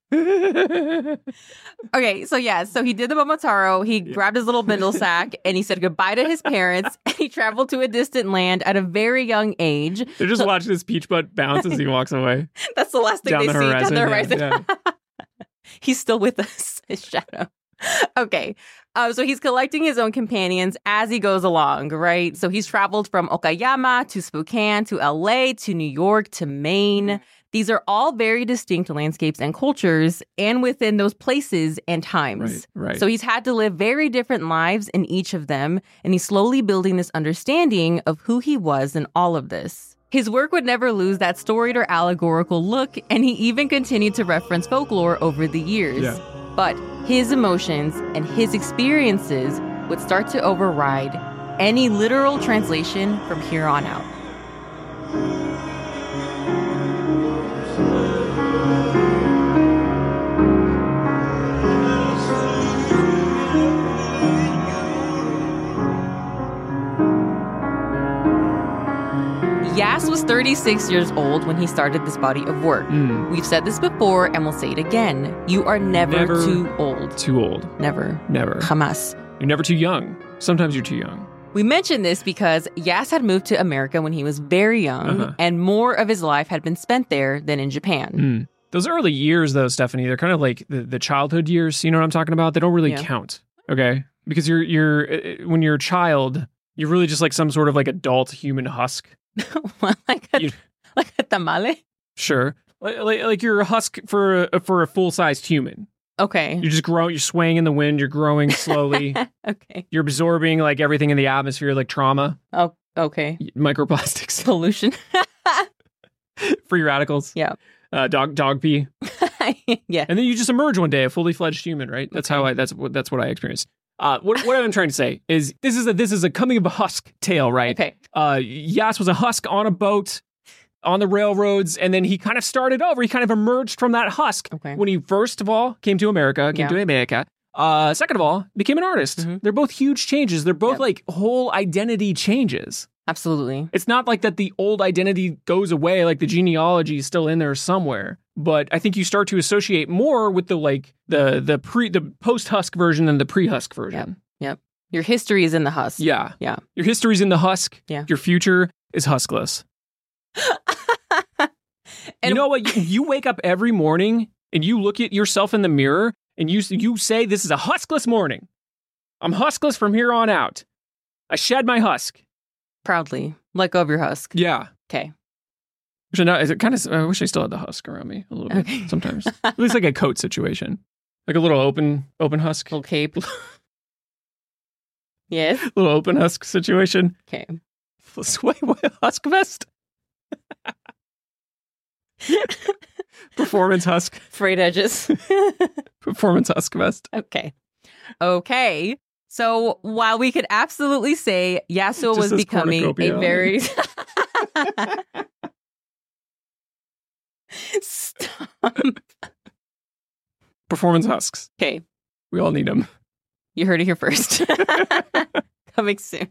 Okay, so he did the Momotaro. He grabbed his little bindle sack and he said goodbye to his parents. And he traveled to a distant land at a very young age. They're just watching his peach butt bounce as he walks away. That's the last thing Down they the see horizon, down the horizon. yeah. He's still with us, his shadow. Okay, so he's collecting his own companions as he goes along, right? So he's traveled from Okayama to Spokane to LA to New York to Maine. These are all very distinct landscapes and cultures, and within those places and times. Right. So he's had to live very different lives in each of them, and he's slowly building this understanding of who he was in all of this. His work would never lose that storied or allegorical look, and he even continued to reference folklore over the years. Yeah. But his emotions and his experiences would start to override any literal translation from here on out. Yas was 36 years old when he started this body of work. We've said this before and we'll say it again. You are never too old. Too old. Never. Jamás. You're never too young. Sometimes you're too young. We mentioned this because Yas had moved to America when he was very young, and more of his life had been spent there than in Japan. Those early years, though, Stephanie, they're kind of like the childhood years. You know what I'm talking about? They don't really count, okay? Because you're when you're a child, you're really just like some sort of like adult human husk. like a tamale? Sure. Like you're a husk for a full-sized human. Okay. You're just growing, you're swaying in the wind, you're growing slowly. Okay. You're absorbing like everything in the atmosphere, like trauma. Oh, okay. Microplastics. Pollution. Free radicals. Yeah. Dog pee. Yeah. And then you just emerge one day, a fully fledged human, right? That's how that's what I experienced. What I'm trying to say is this is a coming of a husk tale, right? Okay. Yas was a husk on a boat on the railroads, and then he kind of started over. He kind of emerged from that husk when he first of all came to America, second of all, became an artist. They're both huge changes. They're both like whole identity changes. Absolutely. It's not like that the old identity goes away, like the genealogy is still in there somewhere. But I think you start to associate more with the post-husk version than the pre-husk version. Yep. Your history is in the husk. Yeah. Yeah. Your history's in the husk. Yeah. Your future is huskless. You know what? You wake up every morning and you look at yourself in the mirror and you say, this is a huskless morning. I'm huskless from here on out. I shed my husk. Proudly. Let go of your husk. Yeah. Okay. Actually, no, I wish I still had the husk around me a little bit sometimes. At least like a coat situation. Like a little open husk. Little cape. Yes. Little open husk situation. Okay. Wait, what? Husk vest? Performance husk. Frayed edges. Performance husk vest. Okay. So while we could absolutely say Yasuo was becoming a very... Stop. Performance husks. Okay. We all need them. You heard it here first. Coming soon.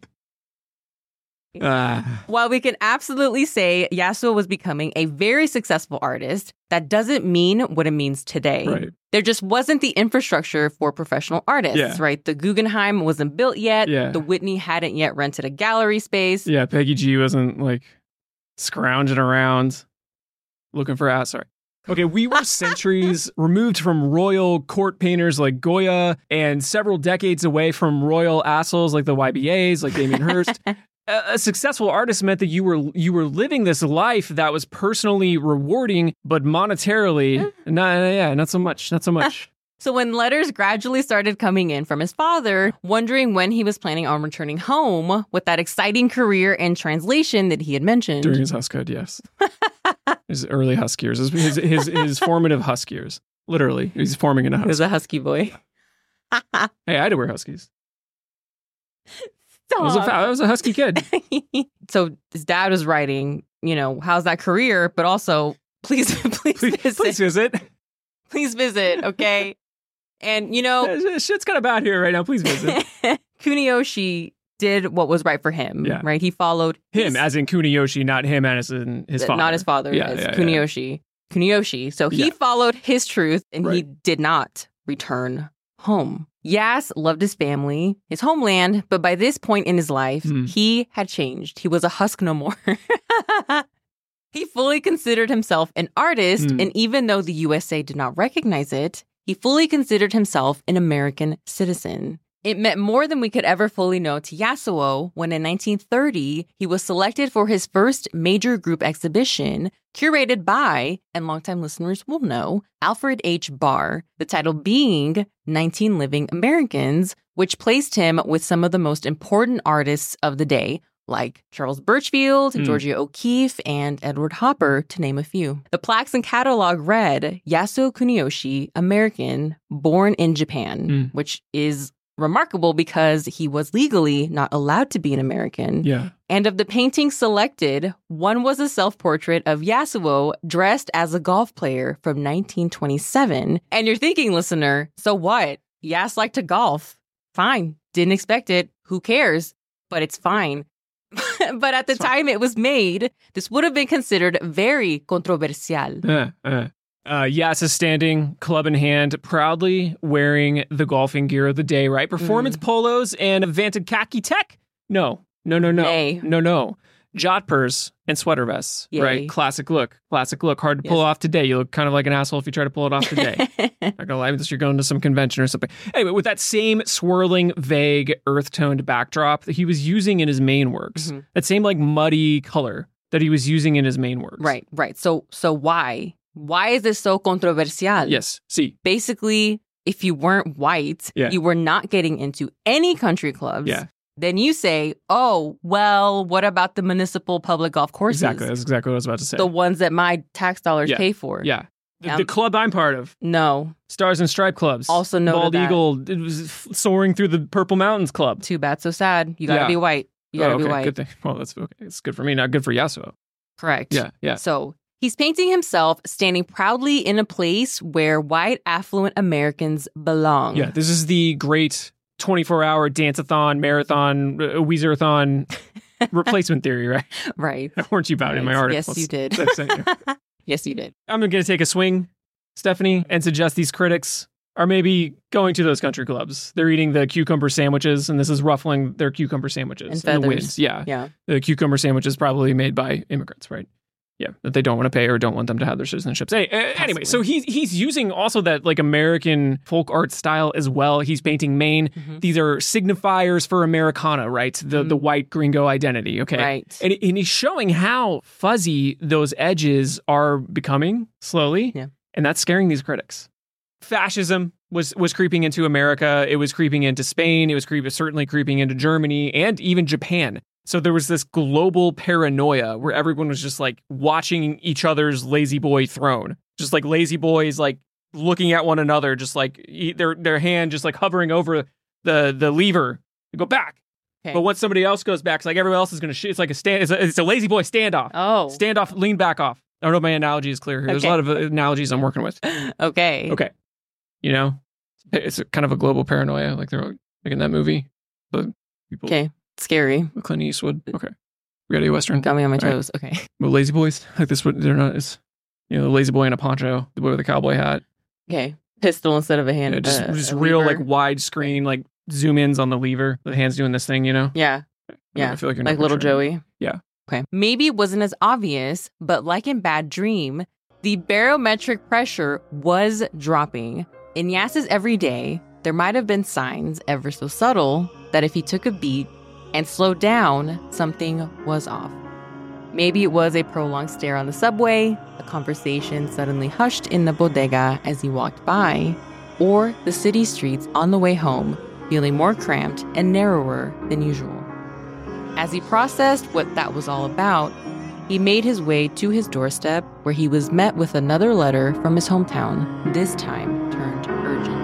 While we can absolutely say Yasuo was becoming a very successful artist, that doesn't mean what it means today. Right. There just wasn't the infrastructure for professional artists, right? The Guggenheim wasn't built yet. Yeah. The Whitney hadn't yet rented a gallery space. Yeah, Peggy G wasn't like scrounging around looking for Sorry. Okay, we were centuries removed from royal court painters like Goya and several decades away from royal assholes like the YBAs, like Damien Hirst. A successful artist meant that you were living this life that was personally rewarding, but monetarily, not so much. So when letters gradually started coming in from his father, wondering when he was planning on returning home with that exciting career in translation that he had mentioned. During his huskhood, yes. His early husk years, his formative husk years. Literally, he's forming in a husk. He was a husky boy. Hey, I had to wear huskies. Stop. I was a husky kid. So his dad was writing, how's that career? But also, please visit. Please visit. Please visit, okay? And, shit's kind of bad here right now. Please visit. Kuniyoshi did what was right for him, right? He followed him, as in Kuniyoshi, not him as in his father. Not his father, as Kuniyoshi. Kuniyoshi. So he followed his truth and he did not return home. Yas loved his family, his homeland, but by this point in his life, he had changed. He was a husk no more. He fully considered himself an artist, and even though the USA did not recognize it, he fully considered himself an American citizen. It meant more than we could ever fully know to Yasuo when in 1930, he was selected for his first major group exhibition curated by, and longtime listeners will know, Alfred H. Barr, the title being 19 Living Americans, which placed him with some of the most important artists of the day, like Charles Birchfield, Georgia O'Keeffe, and Edward Hopper, to name a few. The plaques and catalog read, Yasuo Kuniyoshi, American, born in Japan, which is remarkable because he was legally not allowed to be an American. Yeah. And of the paintings selected, one was a self-portrait of Yasuo dressed as a golf player from 1927. And you're thinking, listener, so what? Yas liked to golf. Fine. Didn't expect it. Who cares? But it's fine. But at the time it was made, this would have been considered very controversial. Yas is standing, club in hand, proudly wearing the golfing gear of the day, right? Performance polos and a Vanted khaki tech? No. Nay. No. Jodhpurs and sweater vests, Yay. right? Classic look. Hard to pull off today. You look kind of like an asshole if you try to pull it off today. Not gonna lie, unless you're going to some convention or something. Anyway, with that same swirling, vague, earth-toned backdrop that he was using in his main works, that same like muddy color that he was using in his main works. Right. So why? Why is this so controversial? Yes, see. Basically, if you weren't white, you were not getting into any country clubs. Yeah. Then you say, oh, well, what about the municipal public golf courses? Exactly. That's exactly what I was about to say. The ones that my tax dollars pay for. Yeah. The club I'm part of. No. Stars and Stripe Clubs. Also noted Bald that. Eagle. It was soaring through the Purple Mountains Club. Too bad, so sad. You gotta be white. You gotta be white. Good thing. Well, that's okay. It's good for me, not good for Yasuo. Correct. Yeah. So he's painting himself standing proudly in a place where white, affluent Americans belong. Yeah, this is the great 24-hour dance-a-thon, marathon, Weezer-a-thon replacement theory, right? Right. I warned you about it in my article. Yes, you did. Yes, you did. I'm going to take a swing, Stephanie, and suggest these critics are maybe going to those country clubs. They're eating the cucumber sandwiches, and this is ruffling their cucumber sandwiches. And the winds. Yeah. The cucumber sandwich is probably made by immigrants, right? Yeah, that they don't want to pay or don't want them to have their citizenships. Anyway, so he's using also that like American folk art style as well. He's painting Maine. These are signifiers for Americana, right? The white gringo identity, okay? Right. And he's showing how fuzzy those edges are becoming slowly. Yeah. And that's scaring these critics. Fascism was creeping into America. It was creeping into Spain. It was certainly creeping into Germany and even Japan. So there was this global paranoia where everyone was just like watching each other's lazy boy throne. Just like lazy boys like looking at one another, just like their hand just like hovering over the lever to go back. Okay. But once somebody else goes back, it's like everyone else is going to shoot. It's like it's a lazy boy standoff. Oh. Standoff, lean back off. I don't know if my analogy is clear here. There's a lot of analogies I'm working with. Okay. You know, it's kind of a global paranoia like they're like in that movie. But people. Okay. Scary. Clint Eastwood. Okay. Spaghetti Western. Got me on my toes. Right. Okay. Well, lazy boys. Like this, they're not as, the lazy boy in a poncho, the boy with a cowboy hat. Okay. Pistol instead of a hand. Yeah, just real like widescreen, like zoom ins on the lever. The hand's doing this thing, Yeah. I feel like you're like little Joey. Yeah. Okay. Maybe it wasn't as obvious, but like in Bad Dream, the barometric pressure was dropping. In Yas's everyday, there might have been signs, ever so subtle, that if he took a beat and slowed down, something was off. Maybe it was a prolonged stare on the subway, a conversation suddenly hushed in the bodega as he walked by, or the city streets on the way home feeling more cramped and narrower than usual. As he processed what that was all about, he made his way to his doorstep where he was met with another letter from his hometown, this time turned urgent.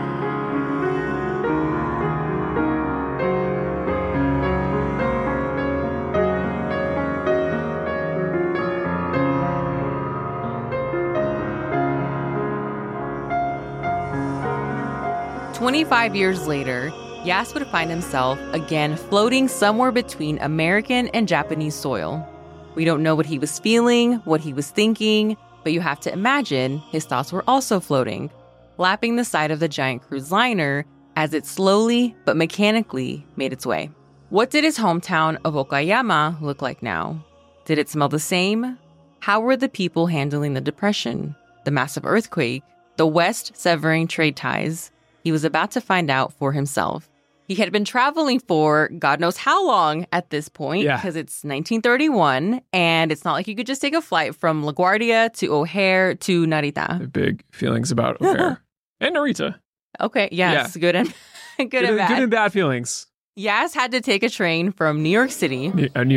"25 years later, Yas would find himself again floating somewhere between American and Japanese soil. We don't know what he was feeling, what he was thinking, But you have to imagine his thoughts were also floating, lapping the side of the giant cruise liner as it slowly but mechanically made its way. What did his hometown of Okayama look like now? Did it smell the same? How were the people handling the depression, the massive earthquake, the West severing trade ties? He was about to find out for himself. He had been traveling for God knows how long at this point, because it's 1931, and it's not like you could just take a flight from LaGuardia to O'Hare to Narita. Big feelings about O'Hare and Narita. Okay, yes, good and bad. Good and bad feelings. Yas had to take a train from New York City,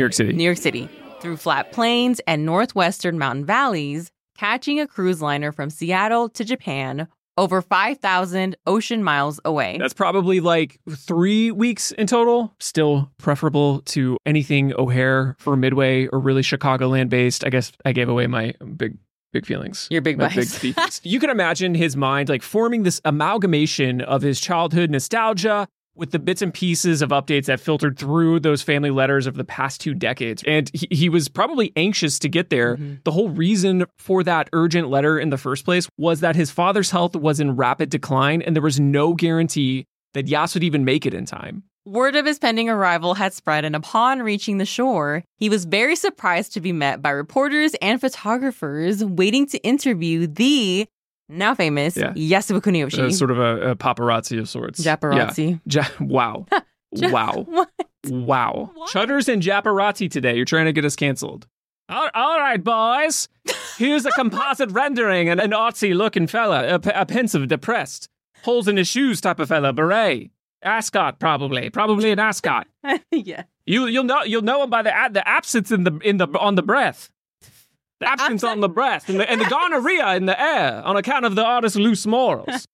through flat plains and northwestern mountain valleys, catching a cruise liner from Seattle to Japan, over 5,000 ocean miles away. That's probably like 3 weeks in total. Still preferable to anything O'Hare for Midway or really Chicagoland based. I guess I gave away my big feelings. Your big bias. You can imagine his mind like forming this amalgamation of his childhood nostalgia with the bits and pieces of updates that filtered through those family letters of the past 2 decades. And he was probably anxious to get there. Mm-hmm. The whole reason for that urgent letter in the first place was that his father's health was in rapid decline, and there was no guarantee that Yas would even make it in time. Word of his pending arrival had spread, and upon reaching the shore, he was very surprised to be met by reporters and photographers waiting to interview the now famous Yasuo Kuniyoshi. Sort of a paparazzi of sorts. Japarazzi. Wow. Wow. What? Wow. Chutters and Japarazzi today. You're trying to get us canceled. All right, boys. Here's a composite rendering and an artsy-looking fella, a pensive, depressed, holes in his shoes type of fella, beret. Ascot, probably an ascot. Yeah. You'll know him by the absence on the breath. The absence on the breath and the gonorrhea in the air on account of the artist's loose morals.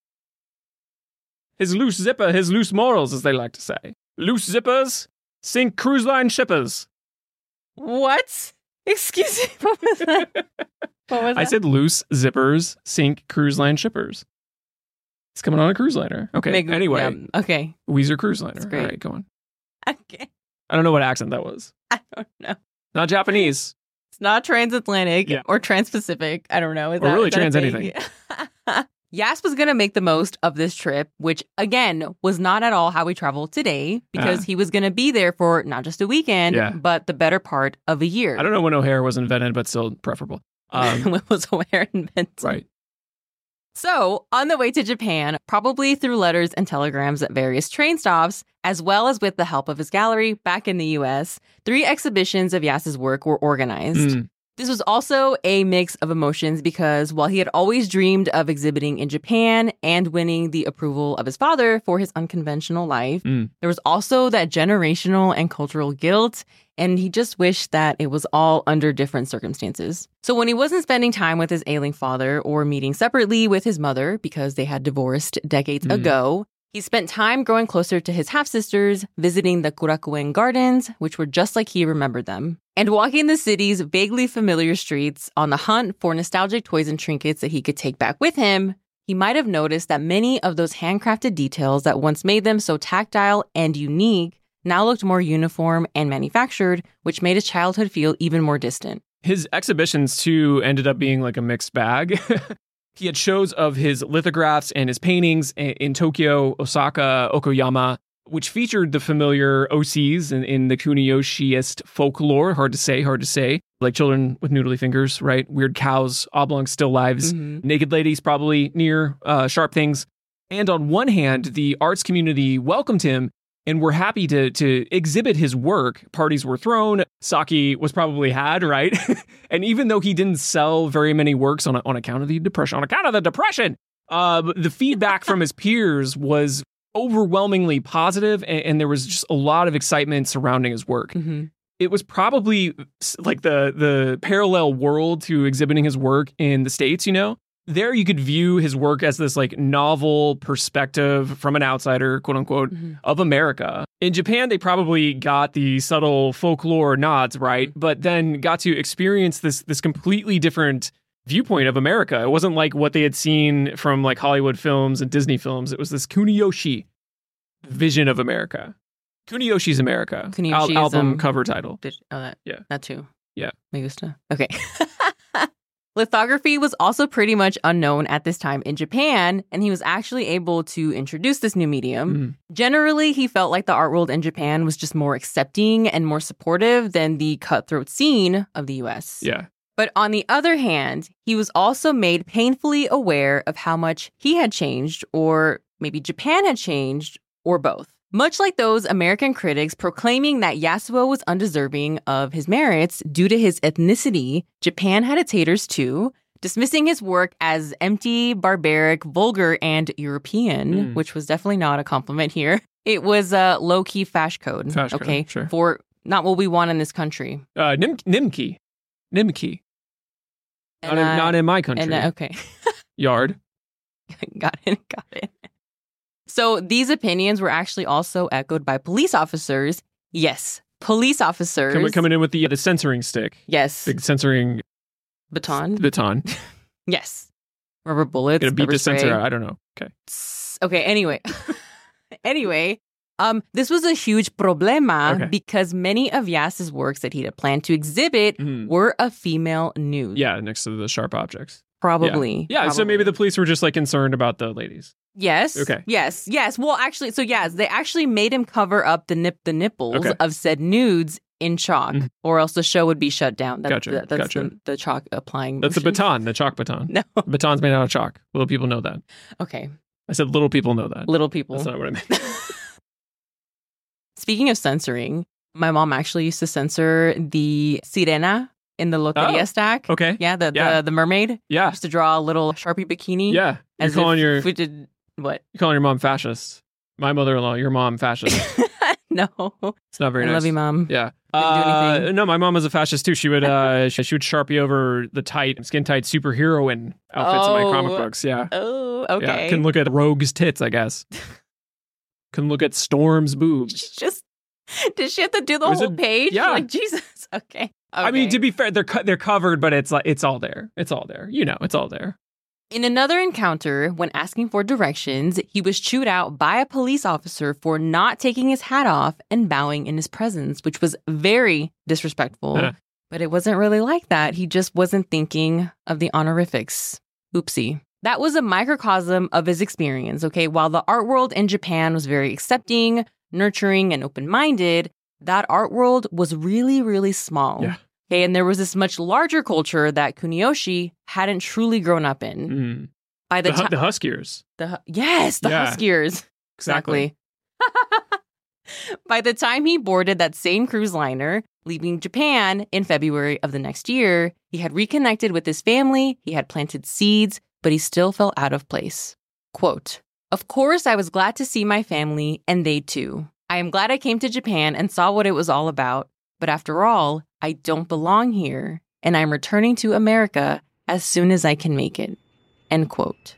His loose zipper, his loose morals, as they like to say. Loose zippers sink cruise line shippers. What? Excuse me. What was that? I said loose zippers sink cruise line shippers. It's coming on a cruise liner. Okay. Anyway. Okay. Weezer cruise liner. All right, go on. Okay. I don't know what accent that was. I don't know. Not Japanese. It's not transatlantic or transpacific. I don't know. Or really trans anything. Yas was going to make the most of this trip, which, again, was not at all how we travel today, because he was going to be there for not just a weekend, but the better part of a year. I don't know when O'Hare was invented, but still preferable. When was O'Hare invented? Right. So, on the way to Japan, probably through letters and telegrams at various train stops, as well as with the help of his gallery back in the U.S., 3 exhibitions of Yas's work were organized. This was also a mix of emotions because while he had always dreamed of exhibiting in Japan and winning the approval of his father for his unconventional life, there was also that generational and cultural guilt, and he just wished that it was all under different circumstances. So when he wasn't spending time with his ailing father or meeting separately with his mother because they had divorced decades ago, he spent time growing closer to his half-sisters, visiting the Kurakuen Gardens, which were just like he remembered them, and walking the city's vaguely familiar streets on the hunt for nostalgic toys and trinkets that he could take back with him. He might have noticed that many of those handcrafted details that once made them so tactile and unique now looked more uniform and manufactured, which made his childhood feel even more distant. His exhibitions, too, ended up being like a mixed bag. He had shows of his lithographs and his paintings in Tokyo, Osaka, Okayama, which featured the familiar OCs in the Kuniyoshi-ist folklore. Hard to say. Like children with noodly fingers, right? Weird cows, oblong still lives, naked ladies probably near sharp things. And on one hand, the arts community welcomed him and were happy to exhibit his work. Parties were thrown. Sake was probably had, right? And even though he didn't sell very many works on account of the depression, the feedback from his peers was overwhelmingly positive, and there was just a lot of excitement surrounding his work. It was probably like the parallel world to exhibiting his work in the States, you know? There you could view his work as this like novel perspective from an outsider, quote unquote, of America. In Japan, they probably got the subtle folklore nods, right? But then got to experience this completely different viewpoint of America. It wasn't like what they had seen from like Hollywood films and Disney films. It was this Kuniyoshi vision of America. Kuniyoshi's America. Album cover title. That too. Yeah. Me gusta. Okay. Lithography was also pretty much unknown at this time in Japan, and he was actually able to introduce this new medium. Generally, he felt like the art world in Japan was just more accepting and more supportive than the cutthroat scene of the US. Yeah. But on the other hand, he was also made painfully aware of how much he had changed, or maybe Japan had changed, or both. Much like those American critics proclaiming that Yasuo was undeserving of his merits due to his ethnicity, Japan had its haters too, dismissing his work as empty, barbaric, vulgar, and European, which was definitely not a compliment here. It was a low-key fash code, okay, sure. For not what we want in this country. Nimki. And, Not in my country. Okay. Yard. Got it. So these opinions were actually also echoed by police officers. Yes, police officers. Coming in with the censoring stick. Yes. Big censoring Baton. Yes. Rubber bullets. Gonna beat pepper the spray. censor out. I don't know. Okay. Okay, anyway. This was a huge problema because many of Yas's works that he had planned to exhibit were a female nude. Yeah, next to the sharp objects. Probably. Yeah, so maybe the police were just like concerned about the ladies. Yes. Okay. Yes. Well, actually, they actually made him cover up the nipples of said nudes in chalk, or else the show would be shut down. That's the chalk applying. That's the baton, the chalk baton. No. Baton's made out of chalk. Little people know that. Okay. I said little people know that. Little people. That's not what I meant. Speaking of censoring, my mom actually used to censor the sirena in the Loteria stack. Okay. Yeah, the mermaid. Yeah. Just to draw a little Sharpie bikini. Yeah. You're calling your mom fascist. My mother-in-law, your mom fascist. No. It's not very nice. I love you, Mom. Yeah. Didn't do anything. No, my mom was a fascist too. She would she would Sharpie over the skin tight superheroine outfits in my comic books. Yeah. Oh, okay. Yeah. Can look at Rogue's tits, I guess. Can look at Storm's boobs. Did she have to do the whole page? Yeah. Like, Jesus. Okay. I mean, to be fair, they're covered, but it's all there. It's all there. It's all there. In another encounter, when asking for directions, he was chewed out by a police officer for not taking his hat off and bowing in his presence, which was very disrespectful. But it wasn't really like that. He just wasn't thinking of the honorifics. Oopsie. That was a microcosm of his experience, okay? While the art world in Japan was very accepting, nurturing, and open-minded, that art world was really, really small. Yeah. Okay, and there was this much larger culture that Kuniyoshi hadn't truly grown up in. By the time the Huskiers. Huskiers. Exactly. By the time he boarded that same cruise liner, leaving Japan in February of the next year, he had reconnected with his family, he had planted seeds, but he still felt out of place. Quote, "Of course, I was glad to see my family, and they too. I am glad I came to Japan and saw what it was all about. But after all, I don't belong here, and I'm returning to America as soon as I can make it." End quote.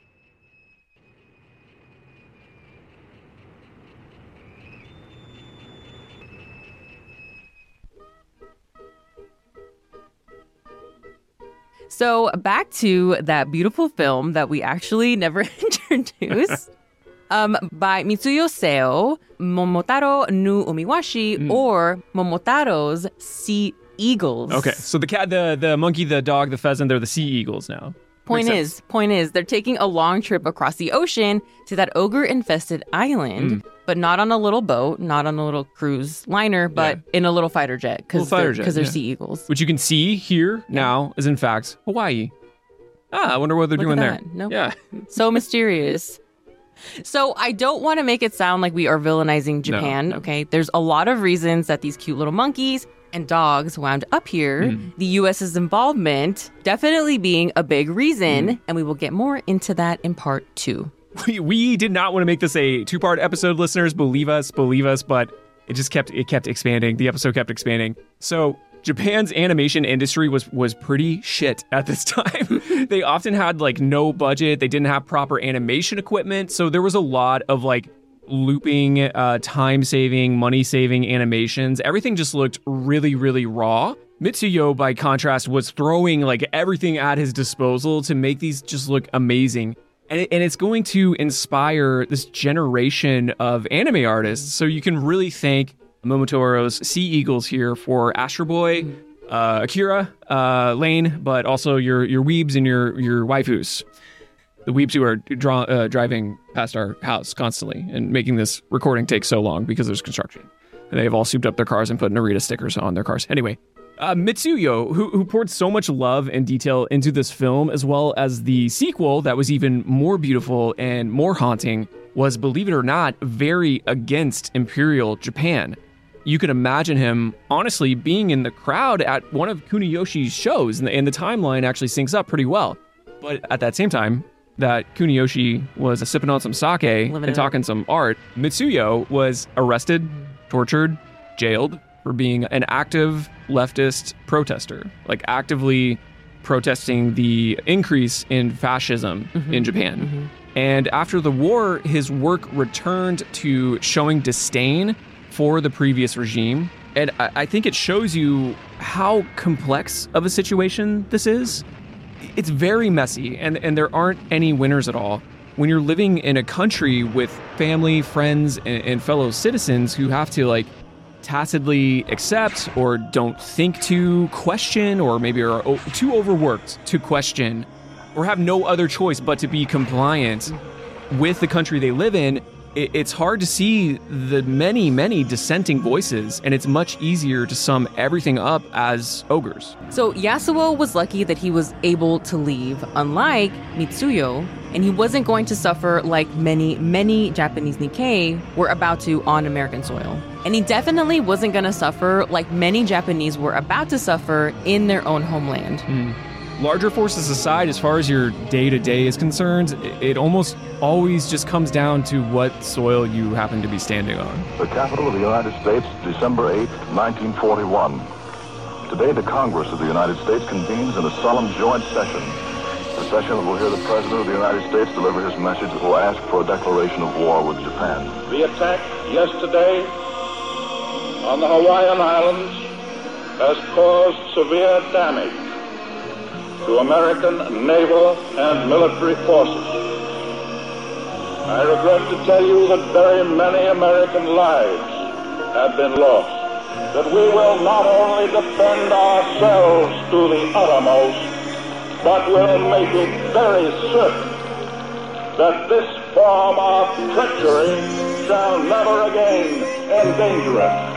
So back to that beautiful film that we actually never introduced. By Mitsuyo Seo, Momotaro no Umiwashi, or Momotaro's Sea Eagles. Okay, so the cat, the monkey, the dog, the pheasant, they're the sea eagles now. Point is, they're taking a long trip across the ocean to that ogre-infested island, but not on a little boat, not on a little cruise liner, but in a little fighter jet, because they're sea eagles. Which you can see here now is in fact Hawaii. I wonder what they're doing there. Nope. Yeah. So mysterious. So I don't want to make it sound like we are villainizing Japan, okay? There's a lot of reasons that these cute little monkeys and dogs wound up here. The U.S.'s involvement definitely being a big reason, and we will get more into that in part 2. We did not want to make this a 2-part episode, listeners. Believe us, but it kept expanding. The episode kept expanding. So Japan's animation industry was pretty shit at this time. They often had like no budget. They didn't have proper animation equipment. So there was a lot of like looping, time-saving, money-saving animations. Everything just looked really, really raw. Mitsuyo, by contrast, was throwing like everything at his disposal to make these just look amazing. And it's going to inspire this generation of anime artists. So you can really thank Momotaro's Sea Eagles here for Astro Boy, Akira, Lane, but also your weebs and your waifus. The weebs who are driving past our house constantly and making this recording take so long because there's construction. And they've all souped up their cars and put Narita stickers on their cars. Anyway, Mitsuyo, who poured so much love and detail into this film, as well as the sequel that was even more beautiful and more haunting, was, believe it or not, very against Imperial Japan. You could imagine him, honestly, being in the crowd at one of Kuniyoshi's shows, and the timeline actually syncs up pretty well. But at that same time, that Kuniyoshi was sipping on some sake and talking some art, Mitsuyo was arrested, tortured, jailed for being an active leftist protester, like actively protesting the increase in fascism in Japan. And after the war, his work returned to showing disdain for the previous regime. And I think it shows you how complex of a situation this is. It's very messy, and there aren't any winners at all. When you're living in a country with family, friends, and fellow citizens who have to, like, tacitly accept or don't think to question, or maybe are too overworked to question, or have no other choice but to be compliant with the country they live in, it's hard to see the many, many dissenting voices, and it's much easier to sum everything up as ogres. So Yasuo was lucky that he was able to leave, unlike Mitsuyo, and he wasn't going to suffer like many, many Japanese Nikkei were about to on American soil. And he definitely wasn't going to suffer like many Japanese were about to suffer in their own homeland. Larger forces aside, as far as your day-to-day is concerned, it almost always just comes down to what soil you happen to be standing on. The capital of the United States, December 8, 1941. Today, the Congress of the United States convenes in a solemn joint session. The session will hear the President of the United States deliver his message that will ask for a declaration of war with Japan. The attack yesterday on the Hawaiian Islands has caused severe damage to American naval and military forces. I regret to tell you that very many American lives have been lost, that we will not only defend ourselves to the uttermost, but will make it very certain that this form of treachery shall never again endanger us.